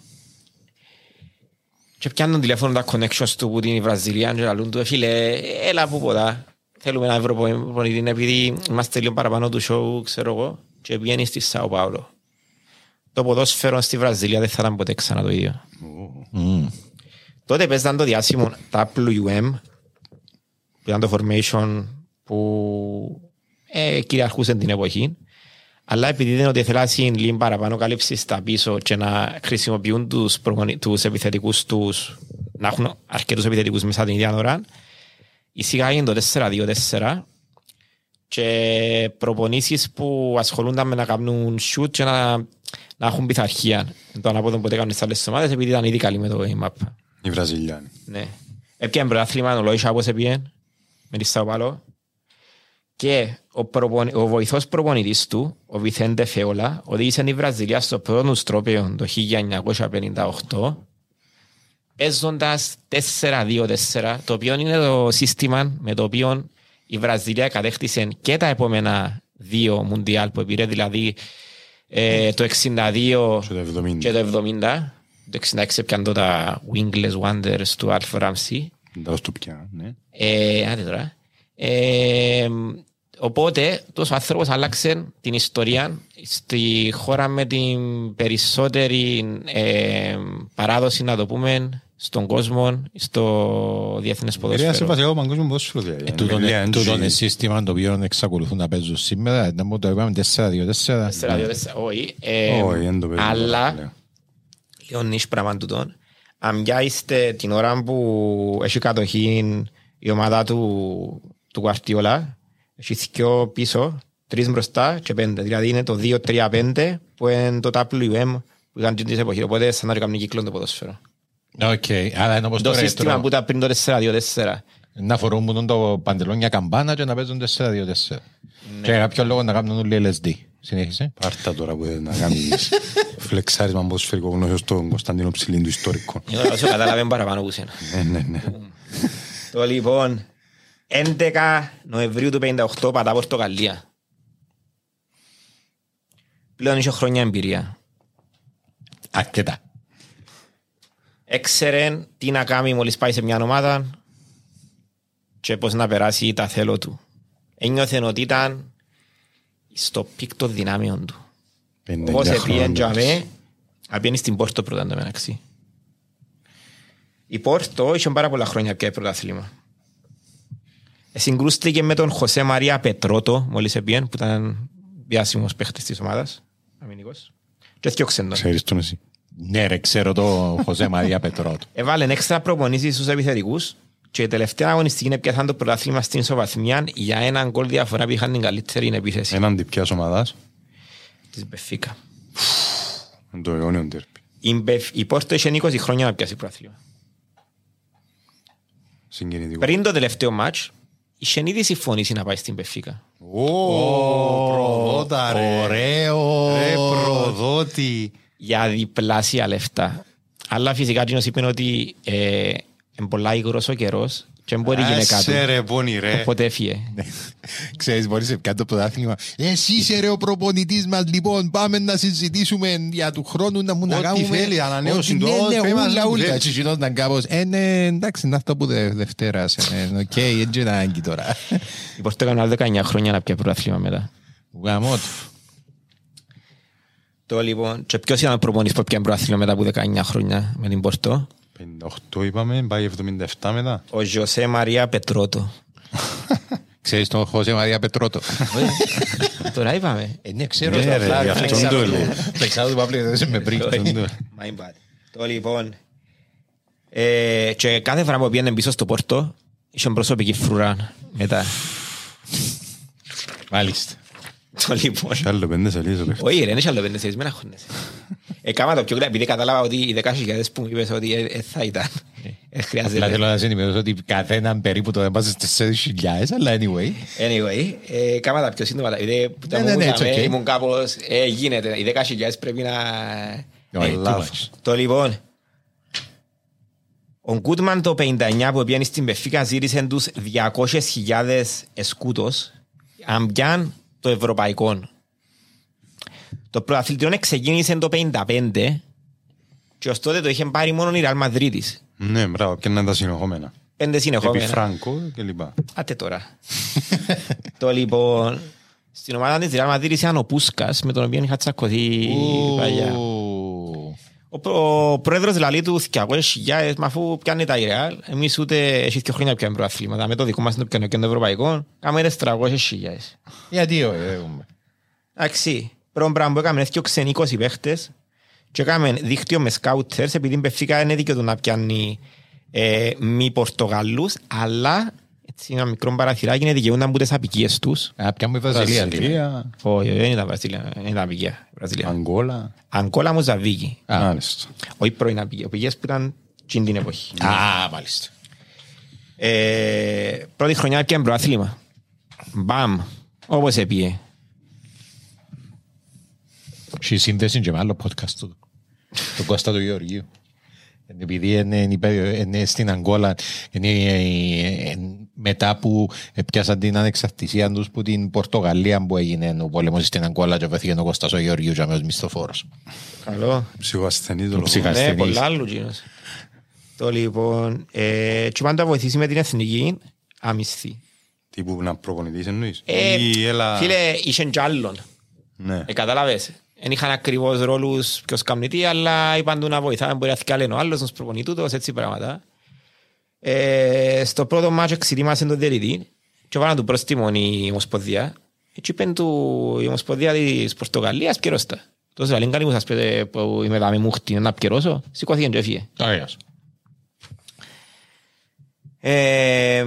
Και πιάνουν τηλέφωνο τα connections του που την Βραζιλία και λαλούν του, φίλε, έλα που ποτά. Θέλουμε έναν Ευρωπαϊκή επειδή είμαστε λίγο παραπάνω του show, ξέρω εγώ, και βγαίνει στη Σάο Πάολο. Το ποδόσφαιρο στη Βραζιλία δεν θα ήταν ποτέ ξανά το ίδιο. Mm. Τότε παίζαν το διάσημο ντάμπλιου εμ, που ήταν το formation που ε, κυριαρχούσε την εποχή, αλλά επειδή δεν ότι θέλασαν λίγο παραπάνω κάλυψη στα πίσω και να χρησιμοποιούν τους, τους επιθετικούς τους, να έχουν αρκετούς επιθετικούς μέσα την ίδια ώρα, εισήγαγαν το τέσσερα δύο τέσσερα και προπονήσεις που ασχολούνταν με να κάνουν shoot και να, να έχουν πειθαρχία. Το ανάποδο ποτέ κάνουν στις άλλες ομάδες επειδή ήταν ήδη καλοί με το map. Οι Βραζιλιάνοι. Ναι. Έπιαν πρωτάθλημα ο Λόισα όπως έπιαν με τη Σάο Πάολο και ο, προπονη, ο βοηθός προπονητής του, ο Βιθέντε Φεόλα, οδήγησε τη Βραζιλία στο πρώτο στρόπαιο το χίλια εννιακόσια πενήντα οκτώ παίζοντας τέσσερα δύο τέσσερα, το οποίο είναι το σύστημα με το οποίο η Βραζιλία κατέκτησε και τα επόμενα δύο Μουντιάλ που πήρε, δηλαδή ε, το εξήντα δύο και το εβδομήντα. Το εξήντα έξι πιαν τα Wingless Wonders του Alf Ramsey. Τα στο πια, ναι. Ε, άντε τώρα. Ε, οπότε, τόσο άνθρωπος άλλαξε την ιστορία στη χώρα με την περισσότερη ε, παράδοση, να το πούμε, στον κόσμο, στο διεθνές ποδόσφαιρο. Επηρέασε βασικά ο παγκόσμιο ποδόσφαιρο. Τούτο είναι σύστημα το οποίο εξακολουθούν να παίζουν σήμερα. Δεν το είπαμε τέσσερα δύο τέσσερα. τέσσερα δύο τέσσερα, όχι. Αλλά, λέω νης πράγμα τούτον, αν πιάστε την ώρα που έχει κατοχή η ομάδα του Γουαρτιόλα, έχει δυο πίσω, τρεις μπροστά και πέντε. Δηλαδή είναι το δύο τρία πέντε που είναι το ντάμπλιου εμ που ήταν την εποχή. Οπότε σαν να ρίχνουν κύκλο το ποδόσφαιρο. Okay, άρα είναι όπως το το σύστημα που ήταν πριν το τέσσερα δύο τέσσερα. Να φορούν το παντελόνια καμπάνα και να παίζουν τέσσερα δύο τέσσερα. Και για κάποιο λόγο να κάνουν όλοι ελ ες ντι. Συνέχισε. Πάρτα τώρα που να κάνεις φλεξάρισμα ποδοσφαιρικό γνώσιο στον Κωνσταντίνο Ψηλήν του ιστορικό. Όσο καταλαβαίνω παραπάνω που σένα. Ναι, ναι, ναι. Το λοιπόν, έντεκα Νοεμβρίου του πενήντα οκτώ πατά Πορτογαλία. Πλέον είχε χρόνια εμπειρία. Αρκετά. Έξερε τι να κάνει μόλις πάει σε μια ομάδα και πώς να περάσει τα θέλω του. ένιωθε ότι ήταν στο πικ των δυνάμεων του. πενήντα Όπως χρόνια. επίεν τζαμέ, απιένει στην Πόρτο πρώτα το μεταξύ. Η Πόρτο είχε πάρα πολλά χρόνια πια πρωτάθλημα. Συγκρούστηκε με τον Χωσέ Μαρία Πετρότο, μόλις επίεν, που ήταν διάσημος παίχτης της ομάδας, αμυντικός. Και έφτιαξε τον. Ξέρεις τον εσύ. Ναι ρε, ξέρω το Χωσέ Μαρία Πετρότο. Έβαλε έξτρα προπονήσεις στους επιθετικούς και η τελευταία αγωνιστική είναι πιάσαν το πρωτάθλημα στην ισοβαθμία για έναν γκολ διαφορά που είχαν την καλύτερη επίθεση Έναντι ποιας ομάδας? της Μπεφίκα. Είναι το αιώνιο ντέρπι. Η, Μπεφ... η Πόρτο είχε είκοσι χρόνια να πιάσει πρωτάθλημα. Συγκινητικό. Πριν το τελευταίο μάτς, είχε ήδη συμφωνήσει να πάει στην Μπεφίκα. Ω, προδότα ρε. Ωραίο. Ρε προδότη. Για διπλάσια λεφτά. Αλλά φυσικά κοινός είπε ότι ε, είναι πολλά υγρός ο καιρός και δεν μπορεί η γυναίκα του. Άσε ρε πόνι ρε. Οπότε έφυγε. Ξέρεις, μπορείς να πιάνει το πρωτάθλημα. Εσύ είσαι ρε ο προπονητής μας, λοιπόν, πάμε να συζητήσουμε για του χρόνου να μου να Ό,τι κάνουμε. θέλει, ανανέωση Ό,τι- του, ναι, ναι, πες μας ούλα, που ούλα. θέλεις. Και γινόταν κάπως, ε, ναι, εντάξει, να αυτό που δε- Δευτέρα, ε, οκ, έτσι είναι ανάγκη τώρα. Η Πόρτο έκανε άλλα δεκαεννιά χρόνια να πιάσει πρωτάθλημα μετά. Γαμώ του. Το λοιπόν, και ποιος ήταν ο προπονητής που πιάνε πρωτάθλημα μετά από δεκαεννιά χρόνια με την Πόρτο? πενήντα οκτώ είπαμε, πάει εβδομήντα επτά μετά. Ο Ζωσέ Μαρία Πετρότο. Ξέρεις τον Χωσέ Μαρία Πετρότο. Τώρα είπαμε. Ε, ναι, ξέρω. Ναι, το ρε, απλά, γι' αυτόν φλεξάω το του- λέω. φλεξάω του Παύλου, δεν είσαι με πριν. My bad. Το λοιπόν. ε, Και κάθε φορά που πήγαινε πίσω στο Πόρτο, είχε προσωπική φρουρά μετά. Μάλιστα. Το λοιπόν. Και άλλο πέντε σελίδες ο παίχτης. Όχι ρε, δεν είχε άλλο πέντε σελίδες, μην αγχώνεσαι. Έκανα το πιο γρήγορα, επειδή κατάλαβα ότι οι δέκα χιλιάδες που μου είπες ότι ε, ε, θα ήταν. Ε, Απλά χρειάζεται. θέλω να σε ενημερώσω ότι καθέναν περίπου το έβαζε στις τέσσερις χιλιάδες, αλλά anyway. Anyway, ε, έκανα τα πιο σύντομα. Δηλαδή, που τα Ναι, μου ναι, ναι, είπαμε, it's okay. ήμουν κάπως, ε, γίνεται, οι δέκα χιλιάδες πρέπει να... Όχι, Ε, too λάθος. much. Το λοιπόν, ο Γκούτμαν το πενήντα εννιά που πήγαινε στην Μπεφίκα ζήτησε τους διακόσιες χιλιάδες σκούτος, αν πιάν το ευρωπαϊκό. Το πρωταθλητριό ξεκίνησε το πενήντα πέντε και ως τότε το είχε πάρει μόνο η Ρεάλ Μαδρίτης. Ναι, μπράβο, και να τα συνεχόμενα. Πέντε Επί συνεχόμενα. Φράγκο και λοιπά. Άτε τώρα. Το λοιπόν, στην ομάδα της Ρεάλ Μαδρίτης ήταν ο Πούσκας, με τον οποίο είχα τσακωθεί παλιά. Ο, προ- ο πρόεδρος λαλεί του διακόσιες χιλιάδες, μα αφού πιάνε τα η Ρεάλ, εμείς ούτε εσείς και χρόνια πιάνε προαθλήματα. Με το δικό μας το πιάνε και το ευρωπαϊκό, κάμε τις τριακόσιες χιλιάδες. Γιατί όχι, έχουμε. Εντάξει, πρώτο πράγμα που έκαμε έφτιαξε είκοσι παίχτες και έκαμε δίκτυο με σκάουτερς, επειδή η Μπεφίκα είναι δίκαιο του να πιάνει ε, μη Πορτογαλούς, αλλά έτσι ένα μικρό παραθυράκι είναι δικαιούνταν από τις απικίες τους. Κάποια μου η Βραζιλία. δηλαδή. Βραζιλία, Όχι, δεν ήταν Βραζιλία, δεν ήταν απικία. Βραζιλία. Αγγόλα. Αγκόλα Μοζαβίκη. Μάλιστα. Όχι πρώην απικία, απικίες που ήταν τσιν την εποχή. Α, μάλιστα. Ε, πρώτη χρονιά έπιανε προάθλημα. Μπαμ, όπως έπιε. Έχει σύνδεση και με άλλο podcast του. Το Κώστα του Γεωργίου. Επειδή είναι, είναι, είναι στην Αγγόλα, είναι, είναι, μετά που πιάσαν την ανεξαρτησία τους που την Πορτογαλία που έγινε ο πόλεμος στην Αγγόλα και βρέθηκε ο Κώστας ο Γεωργίου και αμέσως μισθοφόρος. Καλό. Ψυχοασθενή το λόγο. ψυχα- Ναι, ασθενής. πολλά άλλου γίνος. Το λοιπόν, ε, και πάντα βοηθήσει με την εθνική αμυστή. Τύπου να προπονητής εννοείς. Ε, Ή έλα... Φίλε, είχαν κι άλλον. Ναι. Ε, κατάλαβες. Δεν είχαν ακριβώς ρόλους ποιος κάνει τι, αλλά είπαν του να βοηθάμε, μπορεί να θυκάλει ο άλλος, να προπονεί τούτος, έτσι πράγματα. Ε, στο πρώτο μάτσο εξητήμασαν τον διαιτητή και βάλαν του πρόστιμον η Ομοσπονδία. Έτσι είπαν του η Ομοσπονδία της Πορτογαλίας, πιερώστα. Τόσο λέει, καλή μου σας πείτε που είμαι δάμε μούχτη να πιερώσω, σηκώθηκε και έφυγε. Άγιας. Ε,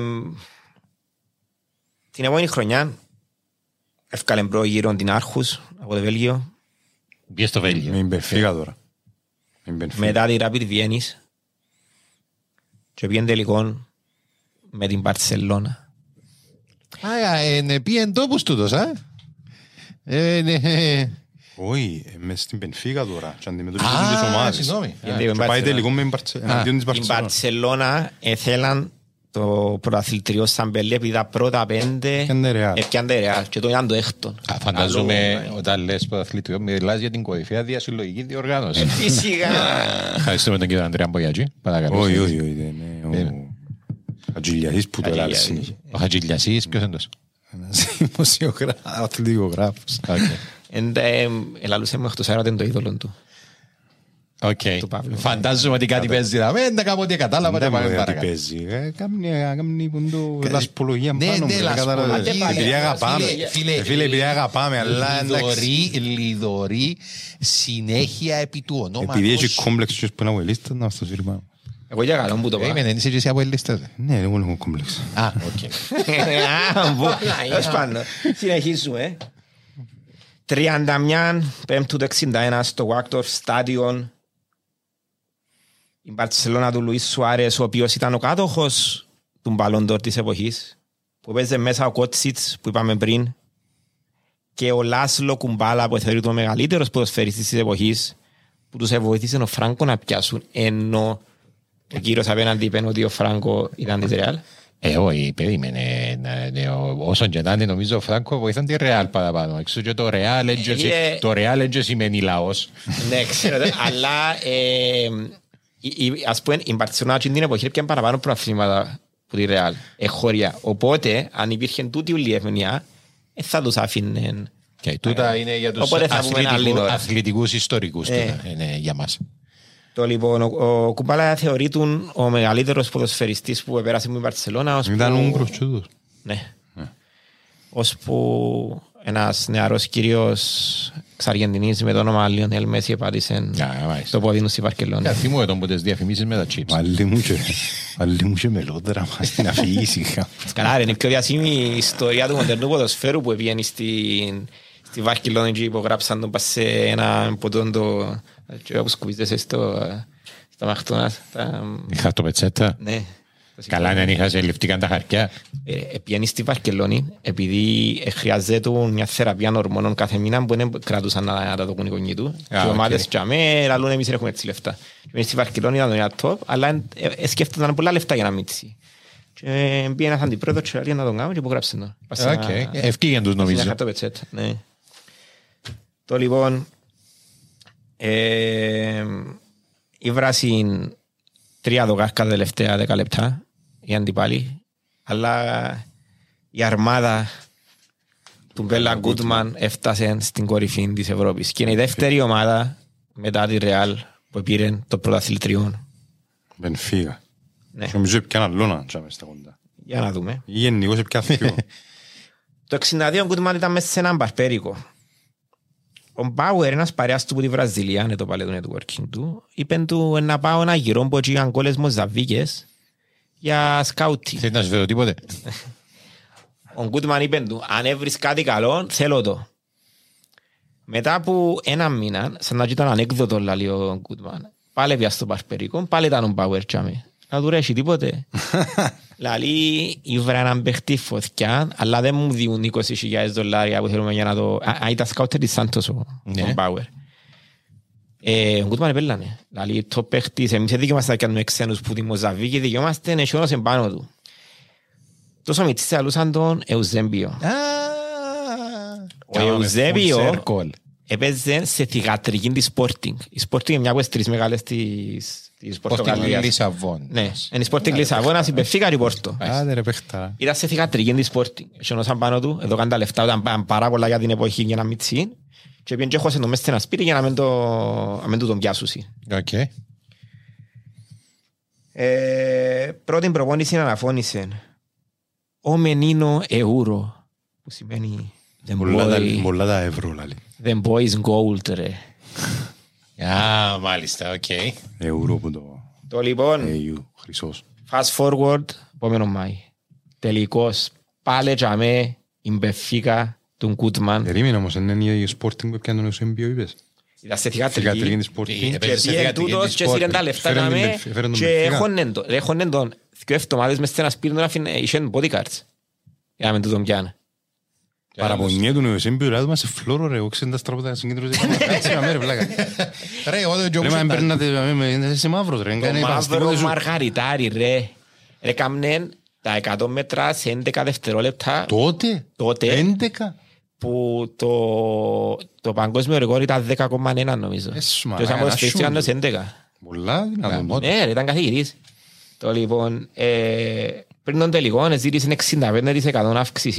την επόμενη χρονιά έφκαλε πρόγυρο την Άρχους από το Βέλγιο, Πήγε στο Βέλγιο. Με Μπενφίκα τώρα. Με Μπενφίκα. μετά τη Rapid Βιέννης και πήγαινε τελικών με την Μπαρσελώνα. Άγια, είναι πήγαινε τόπους τούτος, α. Ε, ναι. Όχι, ε, μες στην Μπενφίκα τώρα. Και αντιμετωπίζουν Α, τις ομάδες. συγγνώμη. Γιατί Και η πάει Μπαρσελώνα- τελικό με την Μπαρσε- εναντίον της Η Μπαρσελόνας. Μπαρσελώνα ήθελαν το πρωταθλητριό σαν πελί επειδή τα πρώτα πέντε Έπιανε Ρεάλ. έπιανε Ρεάλ και το ήταν το έκτον. Α, φαντάζομαι όταν λες πρωταθλητριό μιλάς για την κορυφαία διασυλλογική διοργάνωση. Φυσικά. Ευχαριστούμε τον κύριο Ανδρέα Μπογιατζή. Παρακαλώ. Όχι, όχι, όχι. δεν είναι ο Χατζηλιασής που το Χατζηλιασής. έλαβε συνέχεια. Ο Χατζηλιασής, ποιος είναι τόσο. Ένας δημοσιογράφος, αθλητικογράφος. Ελαλούσε μου εκτός αέρα το είδωλο του. Οκ. Φαντάζομαι ότι κάτι παίζει. Δεν τα κάνω ότι κατάλαβα. Δεν μου κάτι παίζει. Κάμνη ποντού λασπολογία πάνω. Ναι, λασπολογία. Επειδή αγαπάμε. Φίλε, επειδή αγαπάμε. Λιδωρεί συνέχεια επί του ονόματος. Επειδή έχει κόμπλεξ που είναι από ελίστας, να στο σύρει πάνω. Εγώ για καλό που το πάω. Είμαι, είσαι και εσύ από ελίστας. Ναι, εγώ έχω κόμπλεξ. Α, οκ. Συνεχίζουμε. τριάντα μία Πέμπτου του εξήντα ένα στο Wackdorf Stadion. Η Μπαρτσελώνα του Λουίς Σουάρες, ο οποίος ήταν ο κάτοχος του Ballon d'Or της εποχής, που παίζε μέσα ο Κότσιτς που είπαμε πριν και ο Λάσλο Κουμπάλα που θεωρείται ο μεγαλύτερος ποδοσφαιριστής της εποχής, που τους βοήθησε ο Φράγκο να πιάσουν, ενώ ο κύριος απέναντι είπε ότι ο Φράγκο ήταν της Ρεάλ. Ε, όχι, περίμενε. Όσον και να είναι, νομίζω ο Φράγκο βοηθάν τη Ρεάλ παραπάνω. Εξού και το Ρεάλ έτσι σημαίνει λαός. Ναι, ξέρω, αλλά ας πούμε η Μπαρτσελώνα την εποχή έπιαν παραπάνω προαθλήματα που τη Ρεάλ, εχώρια. Οπότε, αν υπήρχε τούτη ουλή ευνία, θα τους άφηνε. Και τούτα είναι για τους αθλητικούς ιστορικούς για μας. Το λοιπόν, ο Κουμπάλα θεωρείται ο μεγαλύτερος ποδοσφαιριστής που επέρασε με η Μπαρτσελώνα. Ήταν Ούγγρος και τούτος. Ναι. Ώσπου ένας νεαρός κύριος εξαργεντινής με το όνομα Λιονέλ Μέση επάτησε το πόδι του στη Βαρκελόνη. Καθή μου εδώ που τις διαφημίσεις με τα τσίπς. Αλλή μου και μελότερα μας στην αφήγηση. Καλά ρε, είναι πιο διασύμη η ιστορία του μοντέρνου ποδοσφαίρου που πήγαινε στη Βαρκελόνη και υπογράψαν τον πας σε ένα ποτόν το... Και όπως κουβίζεσαι στο Μαχτώνας. Είχα το πετσέτα. Ναι. Καλά να είχα σε ληφτήκαν τα χαρκιά. Πήγαινε στη Βαρκελόνη επειδή χρειάζεται μια θεραπεία ορμόνων κάθε μήνα που δεν κρατούσαν να τα δοκούν οι γονείς του. Και οι ομάδες και αμέ, λαλούν εμείς δεν έχουμε έτσι λεφτά. Πήγαινε στη Βαρκελόνη ήταν ένα top, αλλά σκέφτονταν πολλά λεφτά για να μίξει. Και πήγαινε ένας αντιπρόεδρος και λέει να τον κάνουμε και υπογράψε τον. Ευκήγεν τους νομίζω. Το λοιπόν... η βράση τρία δοκάρκα τα τελευταία δέκα λεπτά οι αντιπάλοι, αλλά η αρμάδα του Μπέλα Γκούτμαν έφτασε στην κορυφή της Ευρώπης και είναι η δεύτερη ομάδα μετά τη Ρεάλ που πήρε το πρωταθλητριόν. Μπενφίγα. Νομίζω έπιαν αλλόνα στα κοντά. Για να δούμε. Γενικώς έπιαν θείο. Το εξήντα δύο ο Γκούτμαν ήταν μέσα σε έναν μπαρπέρικο. Ο Μπάουερ, ένας παρέας του που τη Βραζιλία, είναι το πάλι το networking του, είπε του να πάω ένα γυρό που έτσι είχαν κόλλες Μοζαβίκες για σκάουτι. Θέλει να σου φέρω τίποτε. Ο Γκούτμαν είπε του, αν έβρεις κάτι καλό, θέλω το. Μετά από ένα μήνα, σαν να ήταν ανέκδοτο, λέει ο Γκούτμαν, πάλι πια στο παρπερικό, πάλι ήταν ο Μπάουερ τσάμε. Να του ρέσει τίποτε. Λαλή, ήβρα έναν παίχτη φωτιά, αλλά δεν μου διούν είκοσι χιλιάδες δολάρια που θέλουμε για να το... Α, ήταν σκάουτερ της Σάντος ο Μπάουερ. Ο Γκούτμαν επέλανε. Λαλή, το παίχτης, εμείς δεν δικαιόμαστε να κάνουμε ξένους που τη Μοζαβίκη, δικαιόμαστε να σιώνος εμπάνω του. Τόσο μητσίς αλούσαν τον Εουζέμπιο. Ο Εουζέμπιο έπαιζε σε θυγατρική της Sporting. Η Sporting είναι μια από τις τρεις μεγάλες της... Sporting Λισαβόνα. Ναι, είναι η Sporting Λισαβόνα, η Μπεφίκα και η Πόρτο. Άντε ρε παίχτα. Ήταν σε θυγατρική της Sporting. Εσιονόσαν πάνω του, εδώ κάνουν τα λεφτά, ήταν πάρα πολλά για την εποχή για να μην τσιν. Και πήγαινε και έχωσε το μέσα σε ένα σπίτι για να μην του τον πιάσουσει. Πρώτη προπόνηση αναφώνησε ο Μενίνο Εούρο, που σημαίνει πολλά τα ευρώ λάλη. The boys gold ρε. Α, μάλιστα, οκ. Ευρώ που το... Το λοιπόν, χρυσός. fast forward, επόμενο Μάη. Τελικώς, πάλι τζαμέ, η Μπεφίκα, τον Κούτμαν. Περίμενε όμως, είναι η Sporting που έπιανε τον Εusebio είπες. Ήταν σε θηγατρική της Sporting. και πήγε τούτος και σύρεν τα λεφτά τζαμέ και έχονεν τον δύο εβδομάδες μες σε ένα σπίτι τον είχαν bodyguards. Για να μην του τον πιάνε. Παραπονιέ του Εusebio, δηλαδή μας σε φλόρο ρε, όξε τα στραπώτα συγκέντρωση. Έτσι με μέρε πλάκα. Ρε, εγώ δεν τζόξε. Ρε, μα παίρνατε σε μαύρος ρε. Το μαύρο μαργαριτάρι ρε. Ρε καμνέν τα εκατό μέτρα σε έντεκα δευτερόλεπτα. Τότε, τότε έντεκα. Που το, το παγκόσμιο ρεκόρ ήταν δέκα κόμμα ένα νομίζω. Και ως άμπος φέσεις ήταν σε έντεκα. Πολλά δυνατόν. Ναι ρε, ήταν καθηγητής. Το λοιπόν, πριν τον τελικό ζήτησε εξήντα πέντε τοις εκατό αύξηση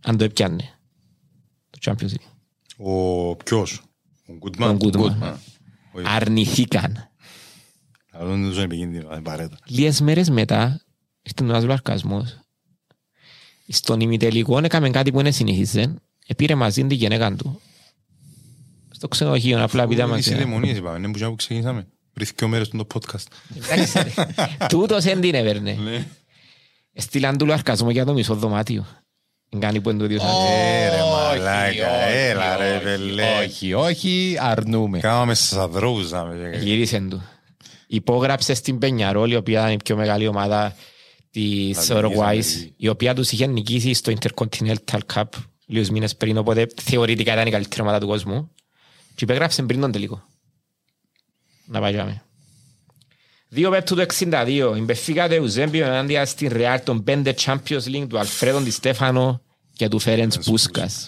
αν το έπιανε το Champions League. Ο ποιος? Ο Τον Goodman. Goodman. Αρνηθήκαν. Αλλά δεν τους είναι επικίνδυνο, δεν παρέτα. Λίγες μέρες μετά ήρθε ένας λαρκασμός. Στον ημιτελικό έκαμε κάτι που δεν συνήθιζε. Επήρε μαζί την γυναίκα του. Στο ξενοδοχείο, απλά πήτα μαζί. Τις δαιμονίες είπαμε, είναι που ξεκινήσαμε. Πριν δύο μέρες στο podcast. Τούτος δεν την έπαιρνε. Στείλαν του λαρκασμό για το μισό δωμάτιο. Κάνει που είναι το ίδιο σαν. Ε, ρε μαλάκα, έλα ρε πελέ. Όχι, όχι, αρνούμε. Κάμαμε σαδρούς. Γύρισεν του. Υπόγραψε στην Πενιαρόλ, η οποία είναι η πιο μεγάλη ομάδα της Ουρουγουάης, η οποία τους είχε νικήσει στο Intercontinental Cup λίγους μήνες πριν, οπότε θεωρητικά ήταν η καλύτερη ομάδα του κόσμου. Και υπέγραψε πριν τον τελικό. Να πάγαμε. Δύο πέπτου του εξήντα δύο. Η Μπεφίκα του Εουζέμπιο ενάντια στην Real των πέντε Champions League του Αλφρέδον Ντι Στέφανο και του Φέρεντς Πούσκας.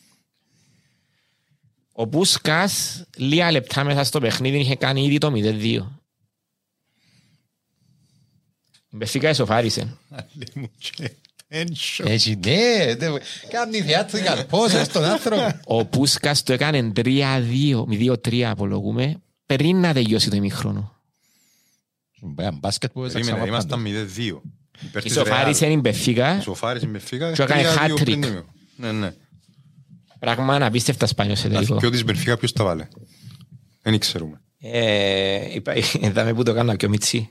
Ο Πούσκας λίγα λεπτά μέσα στο παιχνίδι είχε κάνει ήδη το μηδέν δύο. Η Μπεφίκα εσωφάρισε. Έτσι ναι, κάνει θεάτρη καλπόσα στον άνθρωπο. Ο Πούσκας το έκανε τρία δύο, δύο τρία απολογούμε, πριν να τελειώσει το ημίχρονο. Μπάσκετ που έζαξα Περίμενε, ήμασταν μηδέν δύο. Ισοφάρισε η Μπεφίκα Ισοφάρισε η Μπεφίκα και έκανε hat-trick. Ναι, ναι. Πράγμα αναπίστευτα σπάνιο σε τελικό. Ποιο της Μπεφίκα ποιος τα βάλε. Δεν ξέρουμε. Είδαμε που το κάνω και ο Μιτσί.